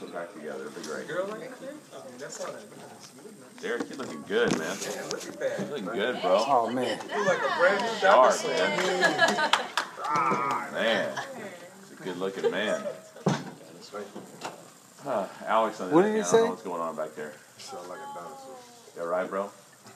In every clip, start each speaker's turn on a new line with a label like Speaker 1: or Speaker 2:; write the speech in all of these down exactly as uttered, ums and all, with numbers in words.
Speaker 1: put back together. It'll be great.
Speaker 2: Girl like that? Oh, that's all that.
Speaker 1: Derek, you're looking good, man.
Speaker 2: Yeah, look at that.
Speaker 1: You're looking good, bro.
Speaker 3: Oh, man.
Speaker 2: You like a brand new
Speaker 1: Sharp,
Speaker 2: dinosaur.
Speaker 1: man. Ah, man. He's a good looking man. Huh, Alex on the
Speaker 3: What
Speaker 1: other
Speaker 3: did you
Speaker 1: hand, I don't
Speaker 3: say?
Speaker 1: know what's going on back there.
Speaker 4: You sound like a dinosaur.
Speaker 1: You alright, bro?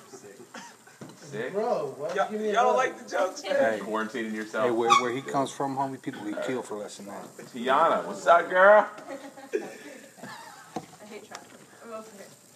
Speaker 1: Sick?
Speaker 5: Bro, why
Speaker 2: Y'all,
Speaker 5: you give me a
Speaker 2: y'all don't
Speaker 5: hug?
Speaker 2: like the jokes, man?
Speaker 3: Hey,
Speaker 1: Quarantining yourself?
Speaker 3: hey, where, where he comes from, homie, people get killed for less than that.
Speaker 1: Tiana, what's up, girl?
Speaker 6: I hate traffic. I'm over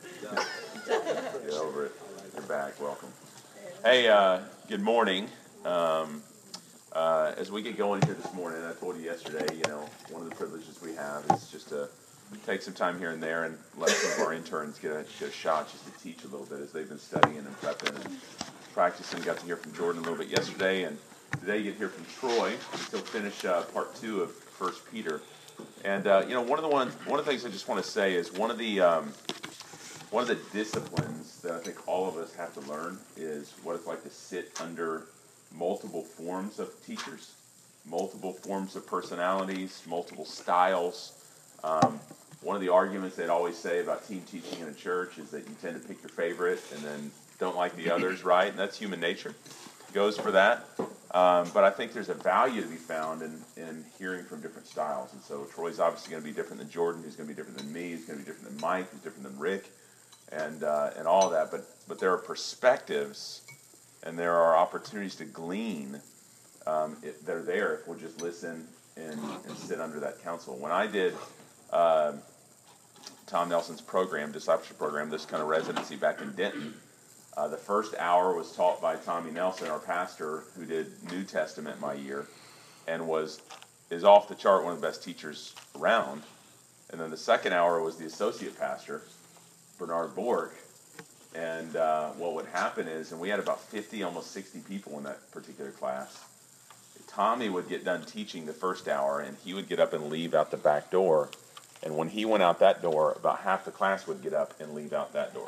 Speaker 6: it.
Speaker 1: Get over it. You're back. Welcome. Hey, uh, good morning. Um, uh, as we get going here this morning, I told you yesterday, you know, one of the privileges we have is just to take some time here and there and let some of our interns get a, get a shot just to teach a little bit as they've been studying and prepping and practicing. Got to hear from Jordan a little bit yesterday, and today you get to hear from Troy. He'll finish uh, part two of First Peter. And uh, you know, one of the one one of the things I just want to say is one of the um, one of the disciplines that I think all of us have to learn is what it's like to sit under multiple forms of teachers, multiple forms of personalities, multiple styles. Um, one of the arguments they'd always say about team teaching in a church is that you tend to pick your favorite and then don't like the others, right? And that's human nature. It goes for that. Um, but I think there's a value to be found in, in hearing from different styles. And so Troy's obviously going to be different than Jordan. He's going to be different than me. He's going to be different than Mike. He's different than Rick, and uh, and all that. But but there are perspectives, and there are opportunities to glean um, if they're there if we'll just listen and, and sit under that counsel. When I did uh, Tom Nelson's program, discipleship program, this kind of residency back in Denton, Uh, the first hour was taught by Tommy Nelson, our pastor, who did New Testament my year, and was is off the chart, one of the best teachers around. And then the second hour was the associate pastor, Bernard Bork. And uh, what would happen is, and we had about fifty, almost sixty people in that particular class. Tommy would get done teaching the first hour, and he would get up and leave out the back door. And when he went out that door, about half the class would get up and leave out that door.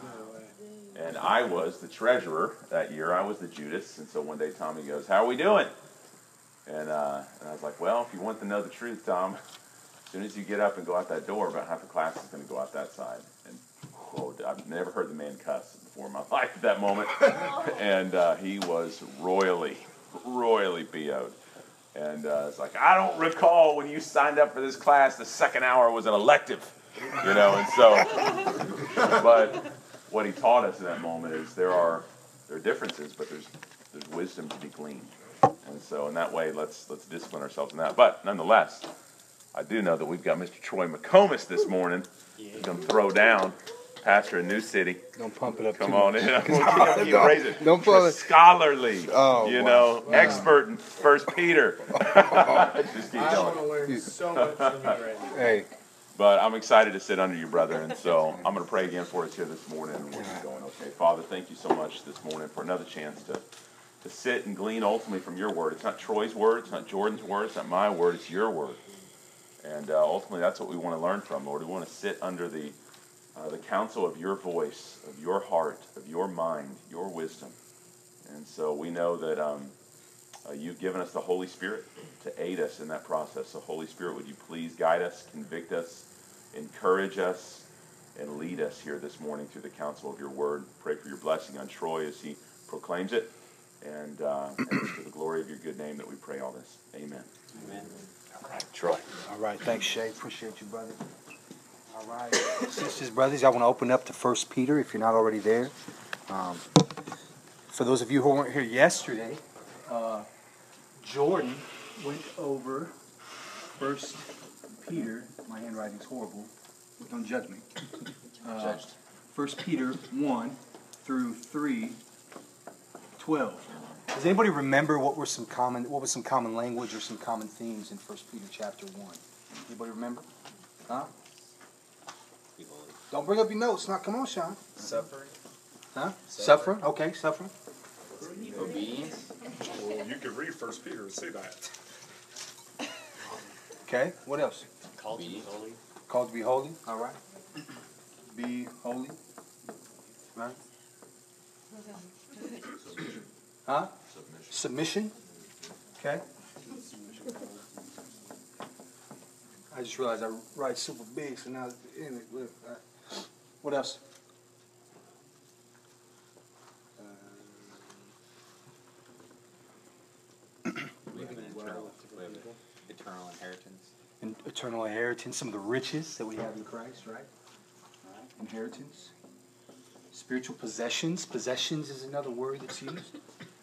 Speaker 1: And I was the treasurer that year. I was the Judas. And so one day Tommy goes, "How are we doing?" And, uh, and I was like, "Well, if you want to know the truth, Tom, as soon as you get up and go out that door, about half the class is going to go out that side." And whoa, I've never heard the man cuss before in my life at that moment. And uh, he was royally, royally B O'd. And uh, it's like, "I don't recall when you signed up for this class, the second hour was an elective." You know, and so, but what he taught us in that moment is there are there are differences, but there's there's wisdom to be gleaned, and so in that way, let's let's discipline ourselves in that. But nonetheless, I do know that we've got Mister Troy McComas this morning. He's going to throw down, pastor in New City.
Speaker 3: Don't pump it up
Speaker 1: Come
Speaker 3: too
Speaker 1: on
Speaker 3: much.
Speaker 1: in. We'll keep raising.
Speaker 3: Don't pump it.
Speaker 1: Scholarly,
Speaker 3: Oh,
Speaker 1: you
Speaker 3: wow.
Speaker 1: know,
Speaker 3: Wow.
Speaker 1: expert in First Peter. Just keep
Speaker 5: I
Speaker 1: going.
Speaker 5: want to learn so much from you right now.
Speaker 3: Hey,
Speaker 1: But I'm excited to sit under you, brother, and so I'm going to pray again for us here this morning, and we'll keep going, okay? Father, thank you so much this morning for another chance to, to sit and glean ultimately from your word. It's not Troy's word, it's not Jordan's word, it's not my word, it's your word. And uh, ultimately, that's what we want to learn from, Lord. We want to sit under the, uh, the counsel of your voice, of your heart, of your mind, your wisdom. And so we know that um, uh, you've given us the Holy Spirit to aid us in that process. So Holy Spirit, would you please guide us, convict us, encourage us, and lead us here this morning through the counsel of your word. Pray for your blessing on Troy as he proclaims it. And, uh, and it's for the glory of your good name that we pray all this. Amen.
Speaker 5: Amen.
Speaker 3: all right, Troy. All right, thanks, Shay. Appreciate you, brother. All right, sisters, brothers, I want to open up to First Peter if you're not already there. Um, for those of you who weren't here yesterday, uh, Jordan went over First Peter. My handwriting's horrible. Don't judge me. Uh, First Peter one through three, twelve. Does anybody remember what were some common what was some common language or some common themes in First Peter chapter one? Anybody remember? Huh? Don't bring up your notes. Not come on, Sean.
Speaker 2: Suffering.
Speaker 3: Huh? Suffering. Okay, suffering.
Speaker 6: Obedience.
Speaker 4: Well, you could read First Peter and see that.
Speaker 3: Okay. What else?
Speaker 6: Called to be holy.
Speaker 3: Called to be holy. All right. Be holy. Right. Huh? Submission. Okay. I just realized I write super big, so now anyway, look, uh, what else?
Speaker 6: We have an eternal, we have an eternal inheritance.
Speaker 3: And eternal inheritance, some of the riches that we have in Christ, right? Inheritance. Spiritual possessions. Possessions is another word that's used.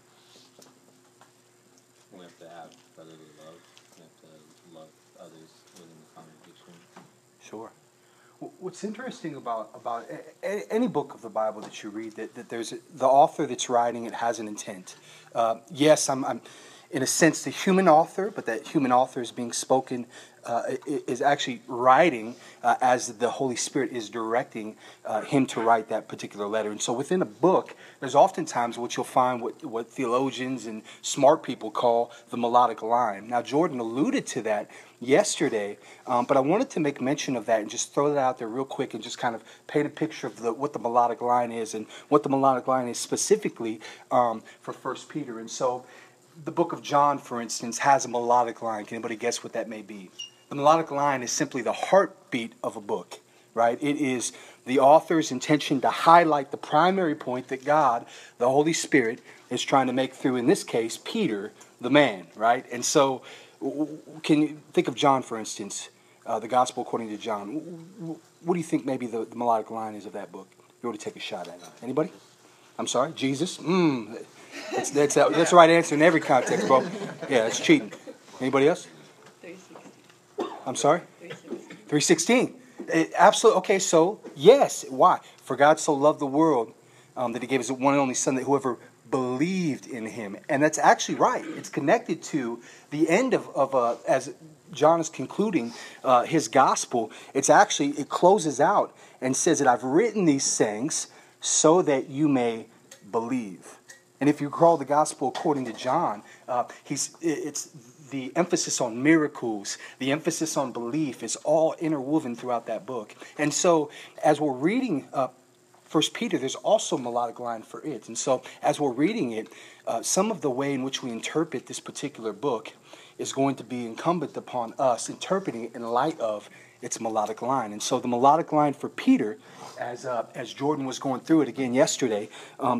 Speaker 6: We have to have brotherly love. We have to love others within the congregation.
Speaker 3: Sure. What's interesting about about a, a, any book of the Bible that you read, that, that there's a, the author that's writing it has an intent. Uh, yes, I'm, I'm in a sense the human author, but that human author is being spoken, uh, is actually writing uh, as the Holy Spirit is directing uh, him to write that particular letter. And so within a book, there's oftentimes what you'll find what, what theologians and smart people call the melodic line. Now, Jordan alluded to that yesterday, um, but I wanted to make mention of that and just throw that out there real quick and just kind of paint a picture of the, what the melodic line is and what the melodic line is specifically um, for First Peter. And so the book of John, for instance, has a melodic line. Can anybody guess what that may be? The melodic line is simply the heartbeat of a book, right? It is the author's intention to highlight the primary point that God, the Holy Spirit, is trying to make through, in this case, Peter, the man, right? And so can you think of John, for instance, uh, the Gospel according to John? What do you think maybe the, the melodic line is of that book? You want to take a shot at it? Anybody? I'm sorry? Jesus? Mm, that's, that's, that's the right answer in every context, bro. Yeah, that's cheating. Anybody else? I'm sorry? three sixteen. Absolutely. Okay, so, yes. Why? For God so loved the world um, that he gave his one and only Son, that whoever believed in him. And that's actually right. It's connected to the end of, of uh, as John is concluding uh, his gospel. It's actually, it closes out and says that I've written these things so that you may believe. And if you recall the gospel according to John, uh, he's it's the emphasis on miracles, the emphasis on belief is all interwoven throughout that book. And so as we're reading uh, First Peter, there's also a melodic line for it. And so as we're reading it, uh, some of the way in which we interpret this particular book is going to be incumbent upon us interpreting it in light of its melodic line. And so the melodic line for Peter, as uh, as Jordan was going through it again yesterday, um,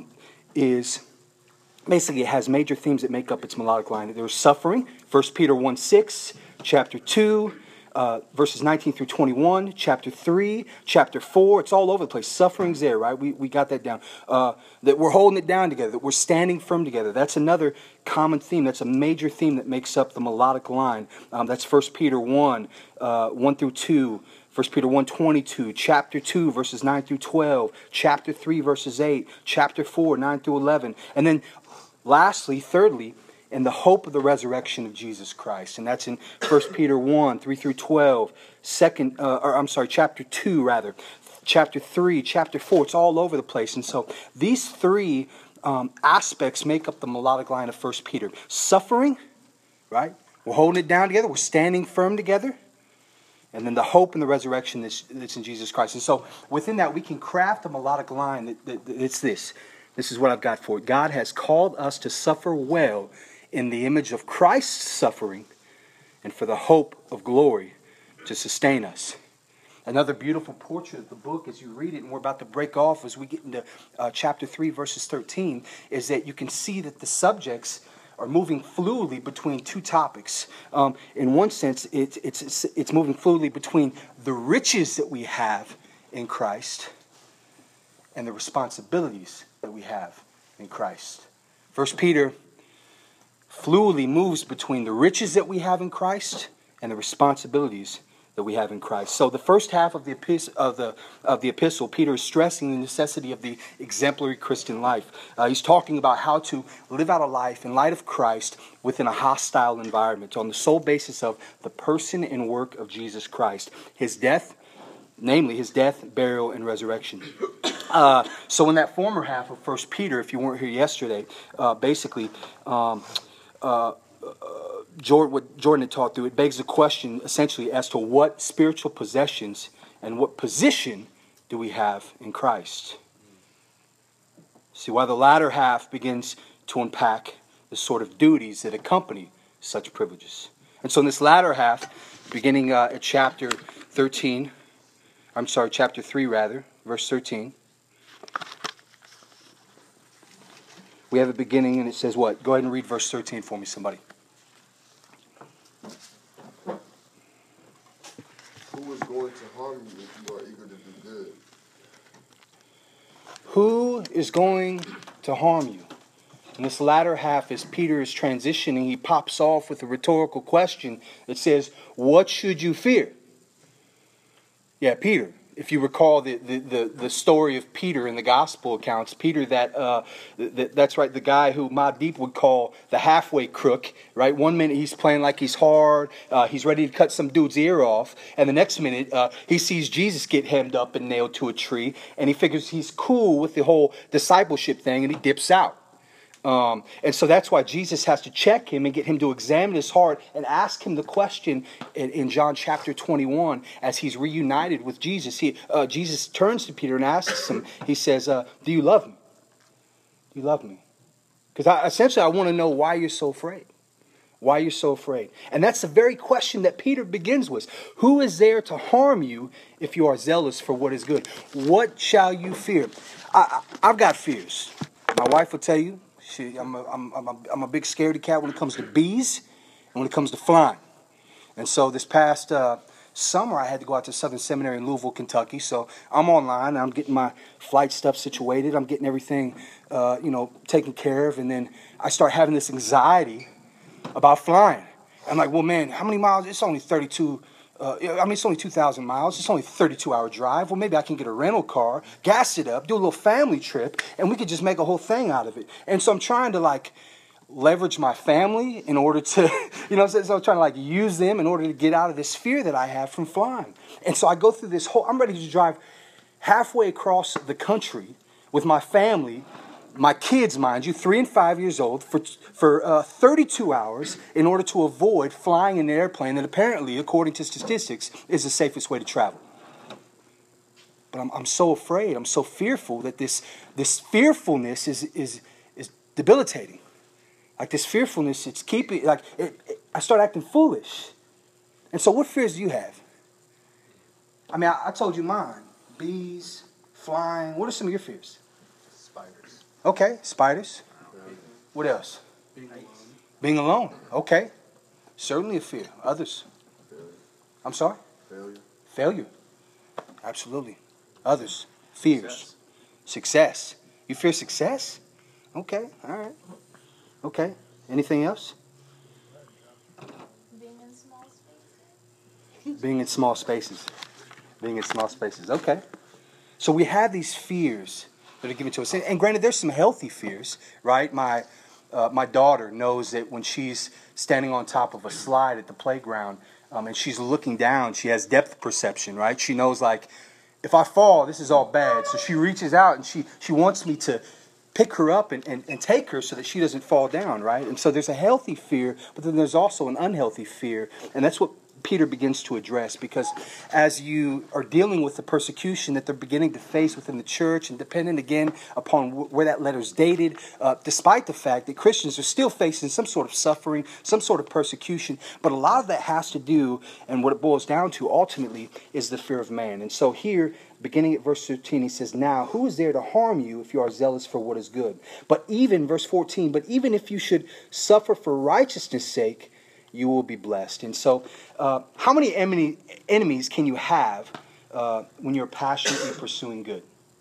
Speaker 3: is basically it has major themes that make up its melodic line. There's suffering, First Peter one six, chapter two, Uh, verses nineteen through twenty-one, chapter three, chapter four. It's all over the place. Suffering's there, right? We we got that down. Uh, that we're holding it down together, that we're standing firm together. That's another common theme. That's a major theme that makes up the melodic line. Um, that's First Peter one, uh, one through two. First Peter one twenty-two, chapter two, verses nine through twelve, chapter three, verses eight, chapter four, nine through eleven. And then lastly, thirdly, and the hope of the resurrection of Jesus Christ. And that's in First Peter one, three through twelve, second, uh, or I'm sorry, chapter two, rather, chapter three, chapter four. It's all over the place. And so these three um, aspects make up the melodic line of First Peter. Suffering, right? We're holding it down together. We're standing firm together. And then the hope and the resurrection that's, that's in Jesus Christ. And so within that, we can craft a melodic line that, that, that it's this. This is what I've got for it. God has called us to suffer well in the image of Christ's suffering and for the hope of glory to sustain us. Another beautiful portrait of the book as you read it, and we're about to break off as we get into uh, chapter three, verses thirteen, is that you can see that the subjects are moving fluidly between two topics. Um, in one sense, it, it's, it's, it's moving fluidly between the riches that we have in Christ and the responsibilities that we have in Christ. First Peter fluidly moves between the riches that we have in Christ and the responsibilities that we have in Christ. So the first half of the epistle, of the of the epistle, Peter is stressing the necessity of the exemplary Christian life. Uh, he's talking about how to live out a life in light of Christ within a hostile environment on the sole basis of the person and work of Jesus Christ, his death, namely his death, burial, and resurrection. Uh, so in that former half of First Peter, if you weren't here yesterday, uh, basically, um, uh, uh, Jordan, what Jordan had taught through, it begs the question essentially as to what spiritual possessions and what position do we have in Christ. See, while the latter half begins to unpack the sort of duties that accompany such privileges. And so in this latter half, beginning uh, at chapter thirteen. I'm sorry, chapter three rather, verse thirteen. We have a beginning and it says what? Go ahead and read verse thirteen for me, somebody.
Speaker 7: Who is going to harm you if you are eager to do good?
Speaker 3: Who is going to harm you? In this latter half, as Peter is transitioning, he pops off with a rhetorical question that says, what should you fear? Yeah, Peter. If you recall the, the, the, the story of Peter in the gospel accounts, Peter, that, uh, that that's right, the guy who Mahdeep would call the halfway crook, right? One minute he's playing like he's hard, uh, he's ready to cut some dude's ear off, and the next minute uh, he sees Jesus get hemmed up and nailed to a tree, and he figures he's cool with the whole discipleship thing, and he dips out. Um, and so that's why Jesus has to check him and get him to examine his heart and ask him the question in, in John chapter twenty-one as he's reunited with Jesus. He, uh, Jesus turns to Peter and asks him, he says, uh, do you love me? Do you love me? Because I, essentially I want to know why you're so afraid. Why you're so afraid. And that's the very question that Peter begins with. Who is there to harm you if you are zealous for what is good? What shall you fear? I, I, I've got fears. My wife will tell you. She, I'm, a, I'm, I'm, a, I'm a big scaredy cat when it comes to bees and when it comes to flying. And so this past uh, summer, I had to go out to Southern Seminary in Louisville, Kentucky. So I'm online. I'm getting my flight stuff situated. I'm getting everything, uh, you know, taken care of. And then I start having this anxiety about flying. I'm like, well, man, how many miles? It's only thirty-two. Uh, I mean, it's only two thousand miles. It's only a thirty-two hour drive. Well, maybe I can get a rental car, gas it up, do a little family trip, and we could just make a whole thing out of it. And so I'm trying to, like, leverage my family in order to, you know, so, so I'm trying to, like, use them in order to get out of this fear that I have from flying. And so I go through this whole, I'm ready to drive halfway across the country with my family, my kids, mind you, three and five years old, for for uh, thirty-two hours in order to avoid flying in an airplane that apparently, according to statistics, is the safest way to travel. But I'm I'm so afraid, I'm so fearful that this this fearfulness is is is debilitating. Like this fearfulness, it's keeping like it, it, I start acting foolish. And so, what fears do you have? I mean, I, I told you mine: bees, flying. What are some of your fears?
Speaker 2: Spiders.
Speaker 3: Okay, spiders. What else?
Speaker 2: Being alone.
Speaker 3: Being alone. Okay. Certainly a fear. Others.
Speaker 7: Failure.
Speaker 3: I'm sorry?
Speaker 7: Failure.
Speaker 3: Failure. Absolutely. Others. Fears. Success. Success. You fear success? Okay. All right. Okay. Anything else?
Speaker 8: Being in small spaces.
Speaker 3: Being in small spaces. Being in small spaces. Okay. So we have these fears that are given to us. And, and granted, there's some healthy fears, right? My uh, my daughter knows that when she's standing on top of a slide at the playground um, and she's looking down, she has depth perception, right? She knows, like, if I fall, this is all bad. So she reaches out and she, she wants me to pick her up and, and, and take her so that she doesn't fall down, right? And so there's a healthy fear, but then there's also an unhealthy fear. And that's what Peter begins to address, because as you are dealing with the persecution that they're beginning to face within the church, and depending again upon wh- where that letter's dated, uh, despite the fact that Christians are still facing some sort of suffering, some sort of persecution, but a lot of that has to do, and what it boils down to ultimately, is the fear of man. And so here, beginning at verse thirteen, he says, now, who is there to harm you if you are zealous for what is good? But even, verse fourteen, but even if you should suffer for righteousness' sake, you will be blessed. And so, uh, how many enemy, enemies can you have uh, when you're passionately pursuing good?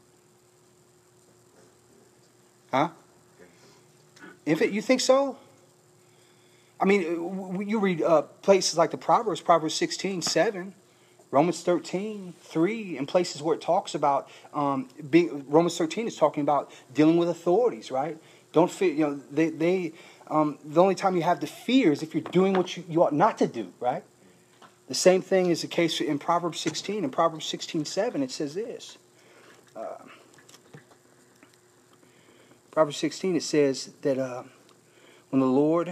Speaker 3: Huh? If it, you think so? I mean, you read uh, places like the Proverbs, Proverbs sixteen, seven, Romans thirteen, three, and places where it talks about, um, being, Romans thirteen is talking about dealing with authorities, right? Don't fear, you know, they, they um, the only time you have to fear is if you're doing what you, you ought not to do, right? The same thing is the case in Proverbs sixteen. In Proverbs sixteen, seven, it says this. Uh, Proverbs sixteen, it says that uh, when the Lord,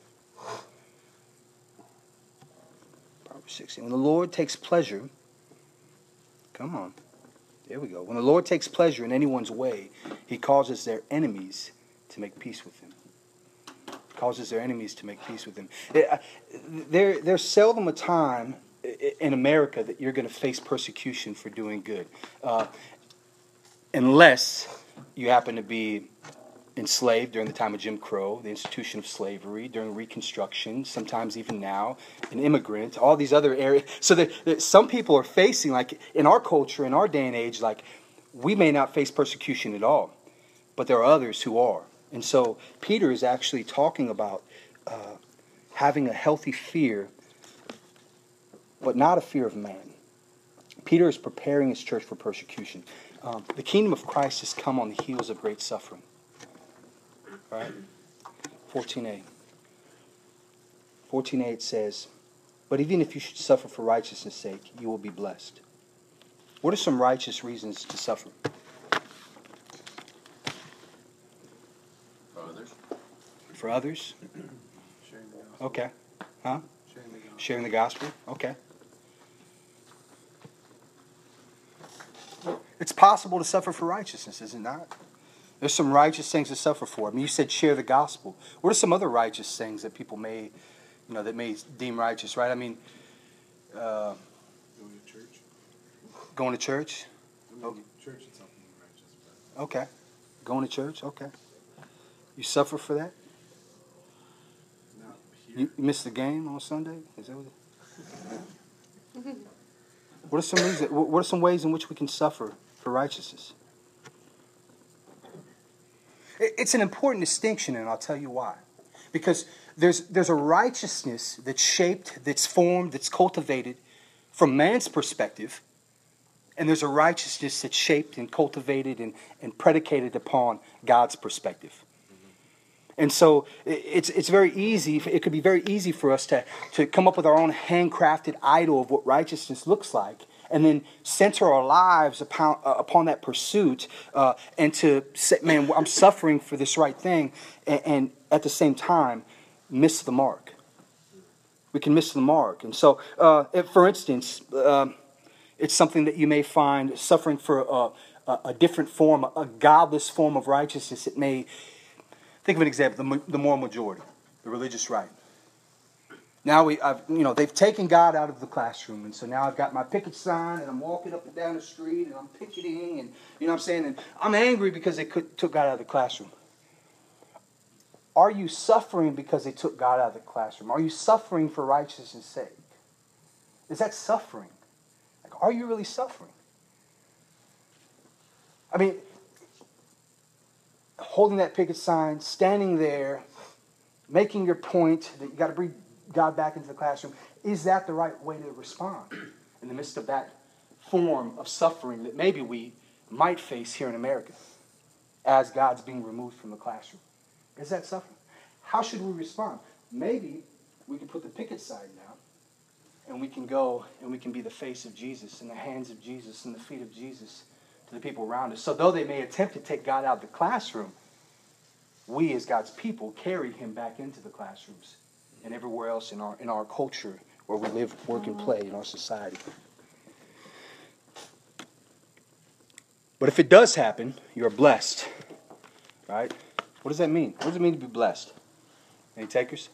Speaker 3: Proverbs sixteen, when the Lord takes pleasure, come on, there we go. When the Lord takes pleasure in anyone's way, he causes their enemies to make peace with him. Causes their enemies to make peace with him. There, there's seldom a time i- in America that you're going to face persecution for doing good, uh, unless you happen to be enslaved during the time of Jim Crow, the institution of slavery, during Reconstruction, sometimes even now, an immigrant, all these other areas. So that, that some people are facing, like in our culture, in our day and age, like we may not face persecution at all, but there are others who are. And so Peter is actually talking about uh, having a healthy fear, but not a fear of man. Peter is preparing his church for persecution. Um, the kingdom of Christ has come on the heels of great suffering. Right? fourteen a. fourteen a it says, but even if you should suffer for righteousness' sake, you will be blessed. What are some righteous reasons to suffer?
Speaker 6: For others.
Speaker 3: For others?
Speaker 5: Sharing the gospel.
Speaker 3: Okay. Huh?
Speaker 5: Sharing the gospel.
Speaker 3: Sharing the gospel? Okay. It's possible to suffer for righteousness, is it not? There's some righteous things to suffer for. I mean, you said share the gospel. What are some other righteous things that people may, you know, that may deem righteous, right? I mean, uh,
Speaker 5: Going to church.
Speaker 3: going to church?
Speaker 5: I mean, church is something righteous, but
Speaker 3: Okay. Going to church? Okay. You suffer for that?
Speaker 5: not here.
Speaker 3: You, you miss the game on Sunday? Is that what it, what are some reasons, what are some ways in which we can suffer for righteousness? It- It's an important distinction, and I'll tell you why. Because there's there's a righteousness that's shaped, that's formed, that's cultivated from man's perspective, and there's a righteousness that's shaped and cultivated and, and predicated upon God's perspective. And so i- it's it's very easy, it could be very easy for us to, to come up with our own handcrafted idol of what righteousness looks like, and then center our lives upon, uh, upon that pursuit, uh, and to say, man, I'm suffering for this right thing, and, and at the same time, miss the mark. We can miss the mark. And so, uh, if, for instance, um it's something that you may find suffering for a, a, a different form, a godless form of righteousness. It may, think of an example, the, the moral majority, the religious right. Now we, I've, you know, they've taken God out of the classroom, and so now I've got my picket sign, and I'm walking up and down the street, and I'm picketing, and you know what I'm saying, and I'm angry because they could, took God out of the classroom. Are you suffering because they took God out of the classroom? Are you suffering for righteousness' sake? Is that suffering? Like, are you really suffering? I mean, holding that picket sign, standing there, making your point that you got to bring God back into the classroom, is that the right way to respond in the midst of that form of suffering that maybe we might face here in America as God's being removed from the classroom? Is that suffering? How should we respond? Maybe we can put the picket sign down and we can go and we can be the face of Jesus and the hands of Jesus and the feet of Jesus to the people around us. So though they may attempt to take God out of the classroom, we as God's people carry him back into the classrooms and everywhere else in our in our culture where we live, work, and play in our society. But if it does happen, you're blessed. Right? What does that mean? What does it mean to be blessed? Any takers?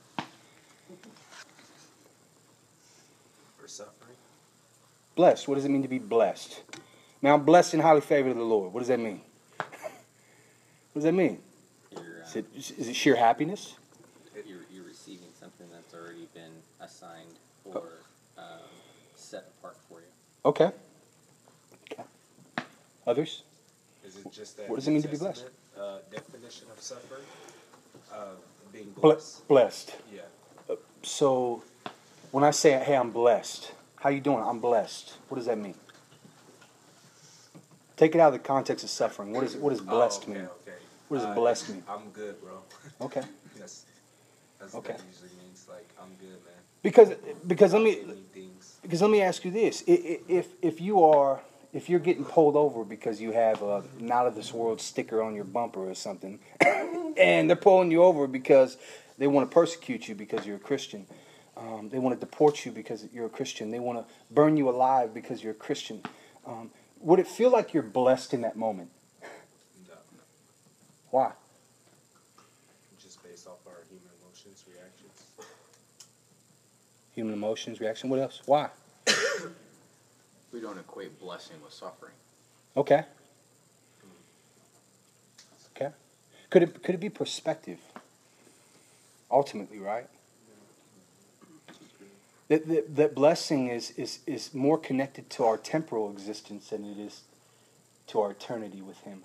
Speaker 2: For suffering.
Speaker 3: Blessed. What does it mean to be blessed? Now, I'm blessed and highly favored of the Lord. What does that mean? What does that mean?
Speaker 6: You're,
Speaker 3: Is
Speaker 6: uh,
Speaker 3: it, is it sheer happiness?
Speaker 6: you're, you're receiving something that's already been assigned or um, set apart for you.
Speaker 3: Okay. Okay. Others?
Speaker 2: Is it just that
Speaker 3: What does it mean to be
Speaker 2: New
Speaker 3: blessed?
Speaker 2: Testament, Uh, definition of suffering? Uh, being
Speaker 3: Ble-
Speaker 2: blessed.
Speaker 3: blessed.
Speaker 2: Yeah.
Speaker 3: So, when I say, hey, I'm blessed, how you doing? I'm blessed. What does that mean? Take it out of the context of suffering. What, is, what does blessed
Speaker 2: oh, okay,
Speaker 3: mean?
Speaker 2: Okay.
Speaker 3: What does
Speaker 2: Uh,
Speaker 3: blessed mean?
Speaker 2: I'm good, bro.
Speaker 3: Okay.
Speaker 2: That's, that's
Speaker 3: Okay.
Speaker 2: that usually means like I'm good, man.
Speaker 3: Because, because let me...
Speaker 2: Give me things.
Speaker 3: Because let me ask you this: I- I- if if you are if you're getting pulled over because you have a not of this world sticker on your bumper or something, and they're pulling you over because they want to persecute you because you're a Christian, um, they want to deport you because you're a Christian, they want to burn you alive because you're a Christian, um, would it feel like you're blessed in that moment?
Speaker 2: No,
Speaker 3: Why?
Speaker 2: just based off our human emotions, reactions.
Speaker 3: Human emotions, reaction. What else? Why?
Speaker 9: We don't equate blessing with suffering.
Speaker 3: Okay. Okay. Could it could it be perspective? Ultimately, right? That, that, that blessing is, is, is more connected to our temporal existence than it is to our eternity with Him.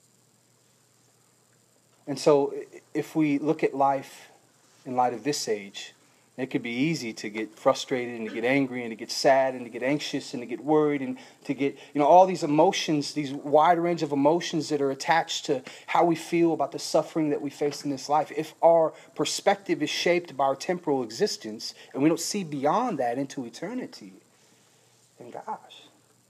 Speaker 3: And so if we look at life in light of this age, it could be easy to get frustrated and to get angry and to get sad and to get anxious and to get worried and to get, you know, all these emotions, these wide range of emotions that are attached to how we feel about the suffering that we face in this life. If our perspective is shaped by our temporal existence and we don't see beyond that into eternity, then gosh,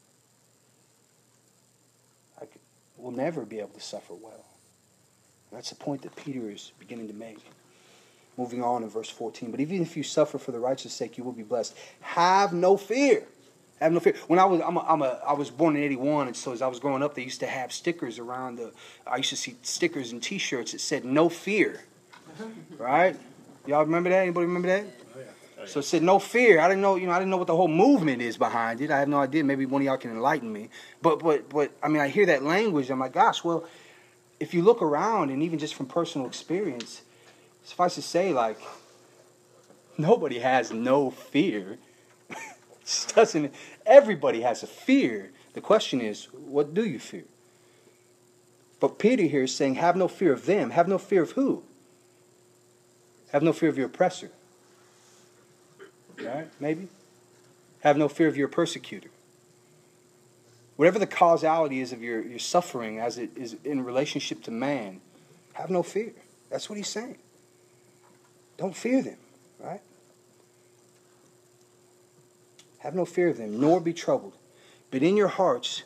Speaker 3: like, we'll never be able to suffer well. That's the point that Peter is beginning to make. Moving on in verse fourteen. But even if you suffer for the righteous sake, you will be blessed. Have no fear. Have no fear. When I was I'm a, I'm a, I was born in eighty-one, and so as I was growing up, they used to have stickers around the. I used to see stickers and T-shirts that said "No fear." Right? Y'all remember that? Anybody remember that?
Speaker 4: Oh, yeah.
Speaker 3: So it said "No fear." I didn't know. You know, I didn't know what the whole movement is behind it. I have no idea. Maybe one of y'all can enlighten me. But but but I mean, I hear that language. I'm like, gosh. Well, if you look around, and even just from personal experience. Suffice to say, like, nobody has no fear. Just doesn't. Everybody has a fear. The question is, what do you fear? But Peter here is saying, have no fear of them. Have no fear of who? Have no fear of your oppressor. Right? Maybe? Have no fear of your persecutor. Whatever the causality is of your, your suffering as it is in relationship to man, have no fear. That's what he's saying. Don't fear them, right? Have no fear of them, nor be troubled. But in your hearts,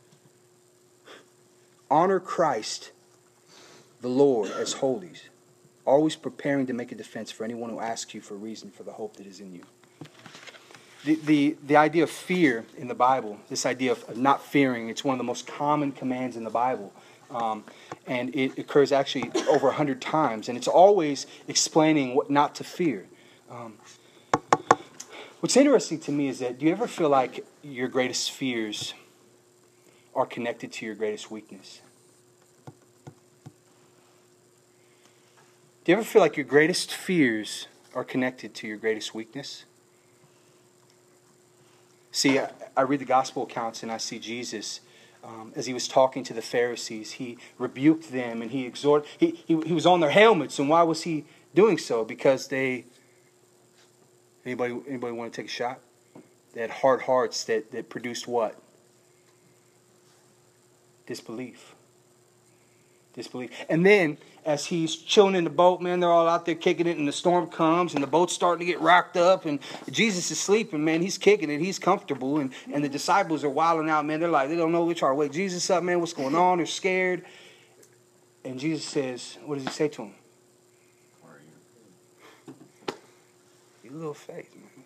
Speaker 3: honor Christ, the Lord, as holy, always preparing to make a defense for anyone who asks you for a reason for the hope that is in you. The, the, the idea of fear in the Bible, this idea of, of not fearing, it's one of the most common commands in the Bible. Um, and it occurs actually over a hundred times, and it's always explaining what not to fear. Um, what's interesting to me is that, do you ever feel like your greatest fears are connected to your greatest weakness? Do you ever feel like your greatest fears are connected to your greatest weakness? See, I, I read the gospel accounts and I see Jesus. Um, as he was talking to the Pharisees, he rebuked them and he exhorted. He, he he was on their helmets, and why was he doing so? Because they. Anybody anybody want to take a shot? They had hard hearts that, that produced what? Disbelief. Disbelief. And then, as he's chilling in the boat, man, they're all out there kicking it, and the storm comes, and the boat's starting to get rocked up, and Jesus is sleeping, man. He's kicking it. He's comfortable, and, and the disciples are wilding out, man. They're like, they don't know which are. Wake Jesus up, man. What's going on? They're scared. And Jesus says, what does he say to them?
Speaker 6: Where are you?
Speaker 3: You little faith, man.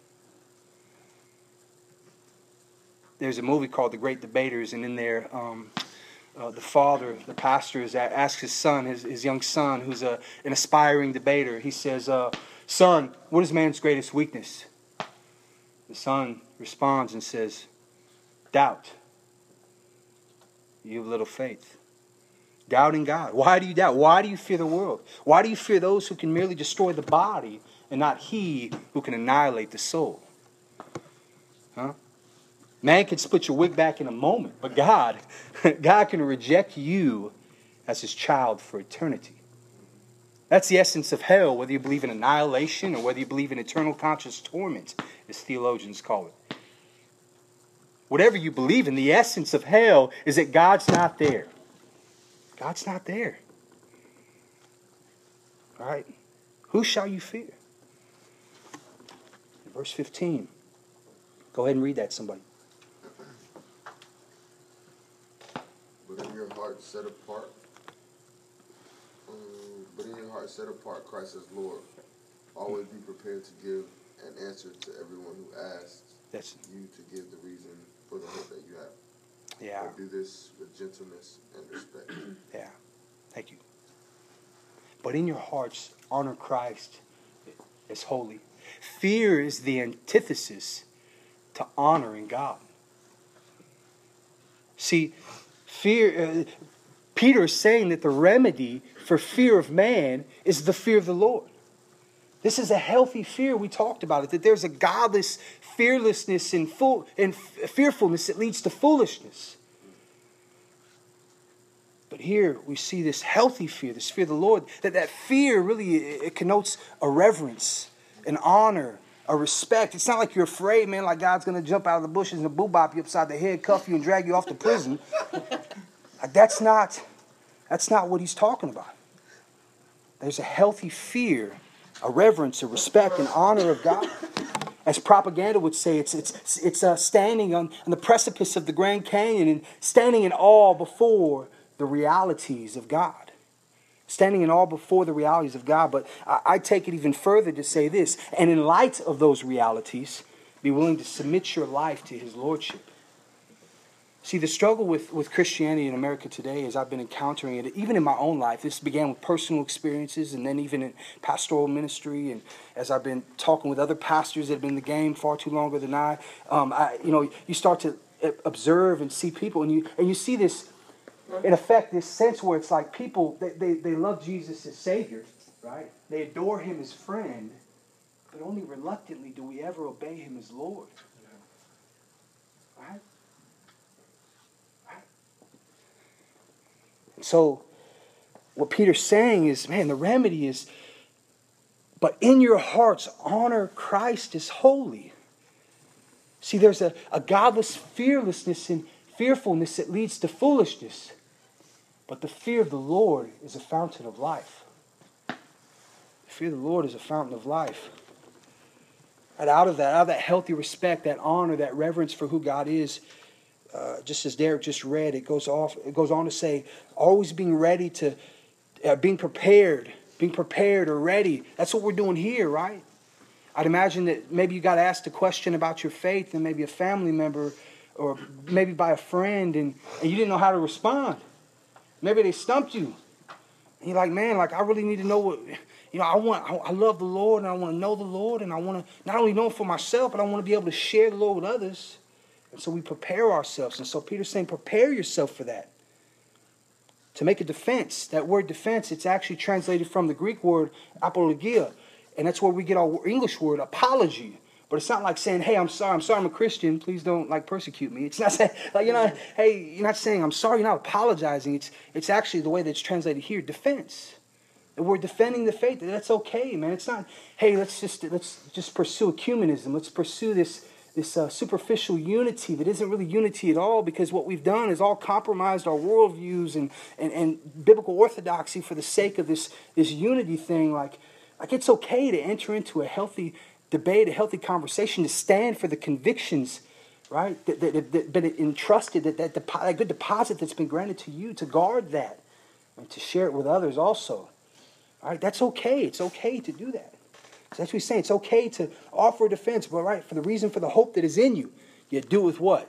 Speaker 3: There's a movie called The Great Debaters, and in there, um, Uh, the father, the pastor, is at, asks his son, his, his young son, who's a, an aspiring debater. He says, uh, son, what is man's greatest weakness? The son responds and says, doubt. You have little faith. Doubting God. Why do you doubt? Why do you fear the world? Why do you fear those who can merely destroy the body and not he who can annihilate the soul? Huh? Man can split your wig back in a moment, but God, God can reject you as his child for eternity. That's the essence of hell, whether you believe in annihilation or whether you believe in eternal conscious torment, as theologians call it. Whatever you believe in, the essence of hell is that God's not there. God's not there. All right? Who shall you fear? Verse fifteen. Go ahead and read that, somebody.
Speaker 7: But in your heart set apart, um, but in your heart set apart Christ as Lord. Always be prepared to give an answer to everyone who asks
Speaker 3: That's,
Speaker 7: you to give the reason for the hope that you have.
Speaker 3: yeah,
Speaker 7: But do this with gentleness and respect.
Speaker 3: yeah. Thank you. But in your hearts, honor Christ as holy. Fear is the antithesis to honoring God. See, fear. Uh, Peter is saying that the remedy for fear of man is the fear of the Lord. This is a healthy fear. We talked about it. That there's a godless fearlessness and full and fearfulness that leads to foolishness. But here we see this healthy fear, this fear of the Lord. That that fear really it connotes a reverence, an honor, a respect. It's not like you're afraid, man, like God's going to jump out of the bushes and boo bop you upside the head, cuff you, and drag you off to prison. Like that's not, that's not what he's talking about. There's a healthy fear, a reverence, a respect, and honor of God. As propaganda would say, it's it's it's uh, standing on, on the precipice of the Grand Canyon and standing in awe before the realities of God. Standing in awe before the realities of God. But I, I take it even further to say this. And in light of those realities, be willing to submit your life to His Lordship. See, the struggle with, with Christianity in America today, as I've been encountering it, even in my own life, this began with personal experiences and then even in pastoral ministry, and as I've been talking with other pastors that have been in the game far too longer than I, um, I you know, you start to observe and see people, and you and you see this, in effect, this sense where it's like people, they, they, they love Jesus as Savior, right? They adore Him as friend, but only reluctantly do we ever obey Him as Lord. Right? So, what Peter's saying is, man, the remedy is, but in your hearts, honor Christ as holy. See, there's a, a godless fearlessness and fearfulness that leads to foolishness. But the fear of the Lord is a fountain of life. The fear of the Lord is a fountain of life. And out of that, out of that healthy respect, that honor, that reverence for who God is, Uh, just as Derek just read, it goes off. It goes on to say, always being ready to, uh, being prepared, being prepared or ready. That's what we're doing here, right? I'd imagine that maybe you got asked a question about your faith, and maybe a family member, or maybe by a friend, and, and you didn't know how to respond. Maybe they stumped you, and you're like, man, like I really need to know what, you know. I want, I, I love the Lord, and I want to know the Lord, and I want to not only know Him for myself, but I want to be able to share the Lord with others. And so we prepare ourselves. And so Peter's saying, prepare yourself for that. To make a defense. That word defense, it's actually translated from the Greek word apologia. And that's where we get our English word apology. But it's not like saying, hey, I'm sorry, I'm sorry, I'm a Christian. Please don't like persecute me. It's not saying, like, you're not, hey, you're not saying I'm sorry, you're not apologizing. It's it's actually the way that it's translated here, defense. And we're defending the faith. That's okay, man. It's not, hey, let's just let's just pursue ecumenism. Let's pursue this This uh, superficial unity that isn't really unity at all, because what we've done is all compromised our worldviews and, and, and biblical orthodoxy for the sake of this, this unity thing. Like, like it's okay to enter into a healthy debate, a healthy conversation, to stand for the convictions, right, that, that, that, that been entrusted, that, that, depo- that good deposit that's been granted to you, to guard that and to share it with others also. All right, that's okay. It's okay to do that. So that's what he's saying. It's okay to offer a defense, but right, for the reason, for the hope that is in you. Yet do it with what?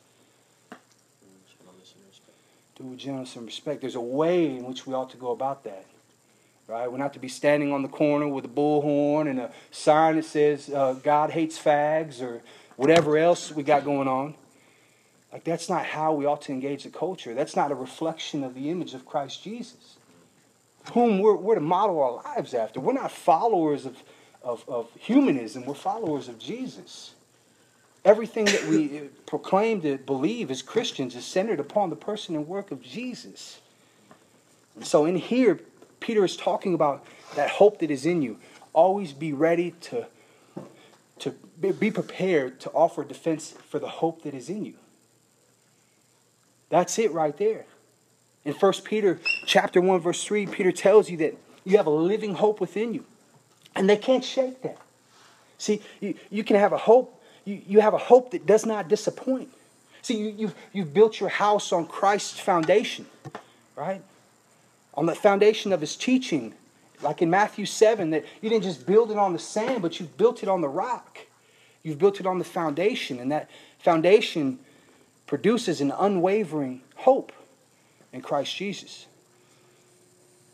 Speaker 3: Do it with gentleness and respect. There's a way in which we ought to go about that. Right? We're not to be standing on the corner with a bullhorn and a sign that says uh, God hates fags or whatever else we got going on. Like, that's not how we ought to engage the culture. That's not a reflection of the image of Christ Jesus, whom we're, we're to model our lives after. We're not followers of Of, of humanism. We're followers of Jesus. Everything that we proclaim to believe as Christians is centered upon the person and work of Jesus. And so in here, Peter is talking about that hope that is in you. Always be ready to, to be prepared to offer defense for the hope that is in you. That's it right there. In First Peter chapter one, verse three, Peter tells you that you have a living hope within you. And they can't shake that. See, you, you can have a hope. You, you have a hope that does not disappoint. See, you, you've, you've built your house on Christ's foundation, right? On the foundation of His teaching. Like in Matthew seven, that you didn't just build it on the sand, but you've built it on the rock. You've built it on the foundation. And that foundation produces an unwavering hope in Christ Jesus.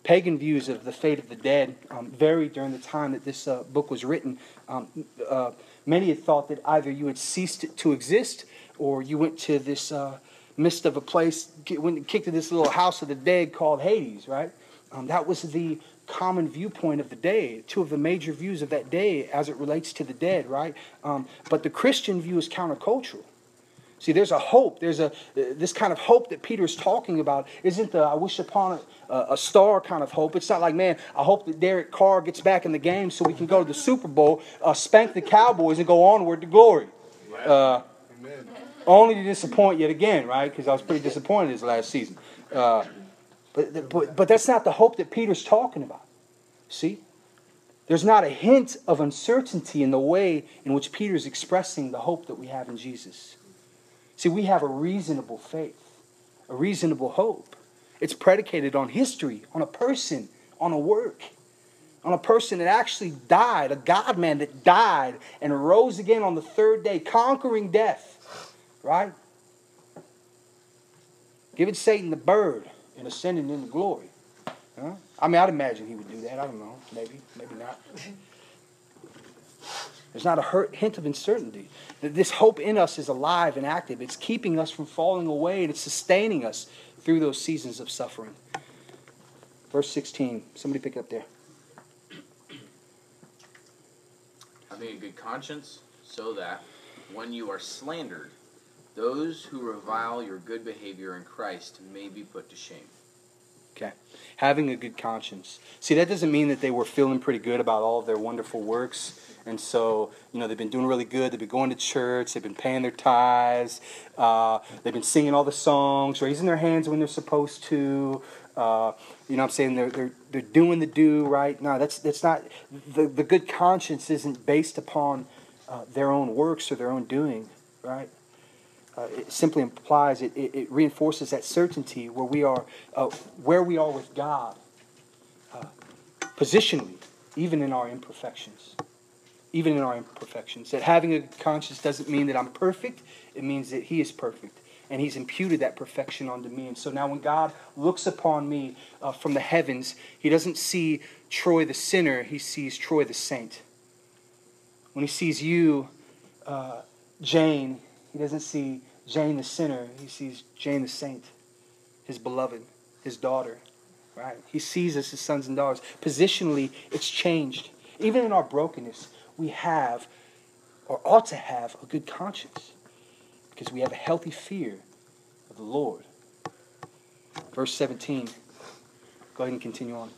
Speaker 3: pagan views of the fate of the dead um, varied during the time that this uh, book was written. Um, uh, many had thought that either you had ceased to exist, or you went to this uh, midst of a place, went and kicked to this little house of the dead called Hades, right? Um, that was the common viewpoint of the day, two of the major views of that day as it relates to the dead, right? Um, but the Christian view is countercultural. See, there's a hope. There's a this kind of hope that Peter's talking about isn't the I wish upon a, a star kind of hope. It's not like, man, I hope that Derek Carr gets back in the game so we can go to the Super Bowl, uh, spank the Cowboys, and go onward to glory. Uh, only to disappoint yet again, right? Because I was pretty disappointed this last season. Uh, but, but but that's not the hope that Peter's talking about. See? There's not a hint of uncertainty in the way in which Peter's expressing the hope that we have in Jesus. See, we have a reasonable faith, a reasonable hope. It's predicated on history, on a person, on a work, on a person that actually died, a God-man that died and rose again on the third day, conquering death, right? Giving Satan the bird and ascending into glory. Huh? I mean, I'd imagine he would do that. I don't know. Maybe, maybe not. There's not a hurt, hint of uncertainty. This hope in us is alive and active. It's keeping us from falling away, and it's sustaining us through those seasons of suffering. Verse sixteen. Somebody pick it up there.
Speaker 9: Having a good conscience, so that when you are slandered, those who revile your good behavior in Christ may be put to shame.
Speaker 3: Okay. Having a good conscience. See, that doesn't mean that they were feeling pretty good about all of their wonderful works. And so, you know, they've been doing really good. They've been going to church. They've been paying their tithes. Uh, they've been singing all the songs, raising their hands when they're supposed to. Uh, you know what I'm saying? They're, they're, they're doing the do, right? No, that's that's not... The, the good conscience isn't based upon uh, their own works or their own doing, right? Uh, it simply implies, it, it, it reinforces that certainty where we are, uh, where we are with God, uh, positionally, even in our imperfections. Even in our imperfections. That having a conscience doesn't mean that I'm perfect. It means that He is perfect. And He's imputed that perfection onto me. And so now when God looks upon me uh, from the heavens, He doesn't see Troy the sinner. He sees Troy the saint. When He sees you, uh, Jane, He doesn't see Jane the sinner. He sees Jane the saint, His beloved, His daughter. Right? He sees us as sons and daughters. Positionally, it's changed. Even in our brokenness, we have, or ought to have, a good conscience. Because we have a healthy fear of the Lord. Verse seventeen. Go ahead and continue on.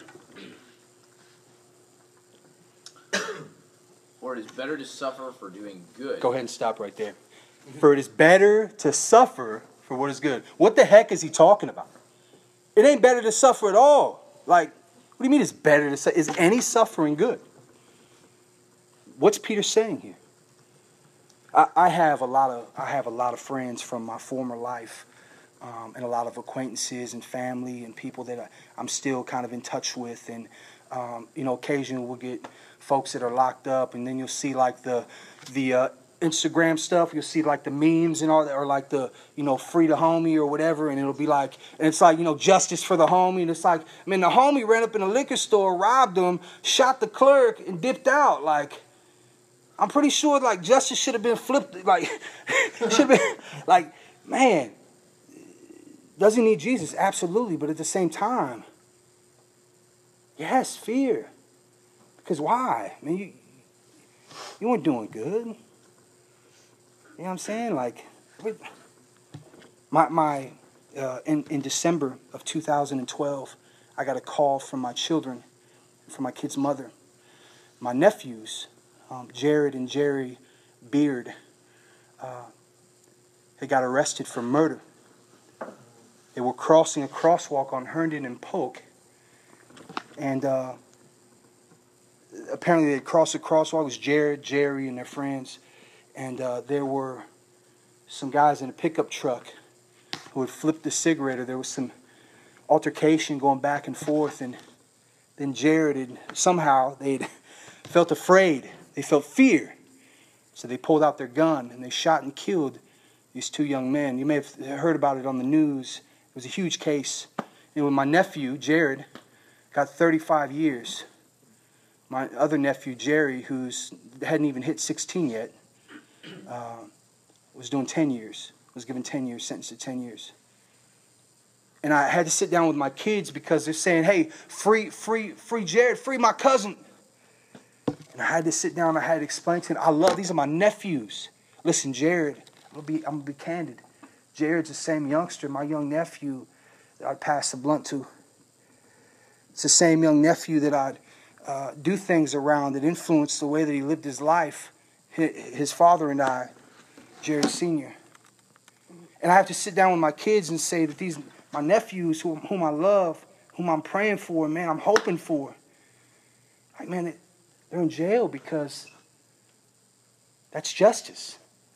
Speaker 9: For it is better to suffer for doing good.
Speaker 3: Go ahead and stop right there. For it is better to suffer for what is good. What the heck is he talking about? It ain't better to suffer at all. Like, what do you mean it's better to suffer? Is any suffering good? What's Peter saying here? I, I have a lot of I have a lot of friends from my former life, um, and a lot of acquaintances and family and people that I, I'm still kind of in touch with. And um, you know, occasionally we'll get folks that are locked up, and then you'll see like the the uh, Instagram stuff. You'll see like the memes and all that, or like the you know free the homie or whatever, and it'll be like, and it's like you know justice for the homie, and it's like, I mean, the homie ran up in a liquor store, robbed him, shot the clerk, and dipped out. Like, I'm pretty sure like justice should have been flipped. Like, should have been like, man, does he need Jesus? Absolutely, but at the same time, yes, fear. Because why? I mean, you you weren't doing good. You know what I'm saying? Like, my my uh, in in December of two thousand twelve, I got a call from my children, from my kid's mother, my nephews. Um, Jared and Jerry Beard, uh, they got arrested for murder. They were crossing a crosswalk on Herndon and Polk, and uh, apparently they crossed the crosswalk. It was Jared, Jerry, and their friends, and uh, there were some guys in a pickup truck who had flipped the cigarette, or there was some altercation going back and forth, and then Jared had somehow they'd felt afraid. They felt fear. So they pulled out their gun and they shot and killed these two young men. You may have heard about it on the news. It was a huge case. And when my nephew, Jared, got thirty-five years. My other nephew, Jerry, who's hadn't even hit sixteen yet, uh, was doing ten years. Was given ten years, sentenced to ten years. And I had to sit down with my kids because they're saying, hey, free, free, free Jared, free my cousin. And I had to sit down, I had to explain to them, I love, these are my nephews. Listen, Jared, I'm gonna be, I'm gonna be candid. Jared's the same youngster, my young nephew that I'd pass the blunt to. It's the same young nephew that I'd uh, do things around that influenced the way that he lived his life. His father and I, Jared Senior And I have to sit down with my kids and say that these, my nephews whom, whom I love, whom I'm praying for, man, I'm hoping for, like, man, they're in jail because that's justice.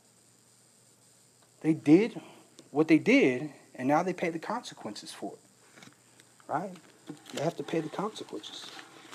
Speaker 3: They did what they did, and now they pay the consequences for it. Right? They have to pay the consequences.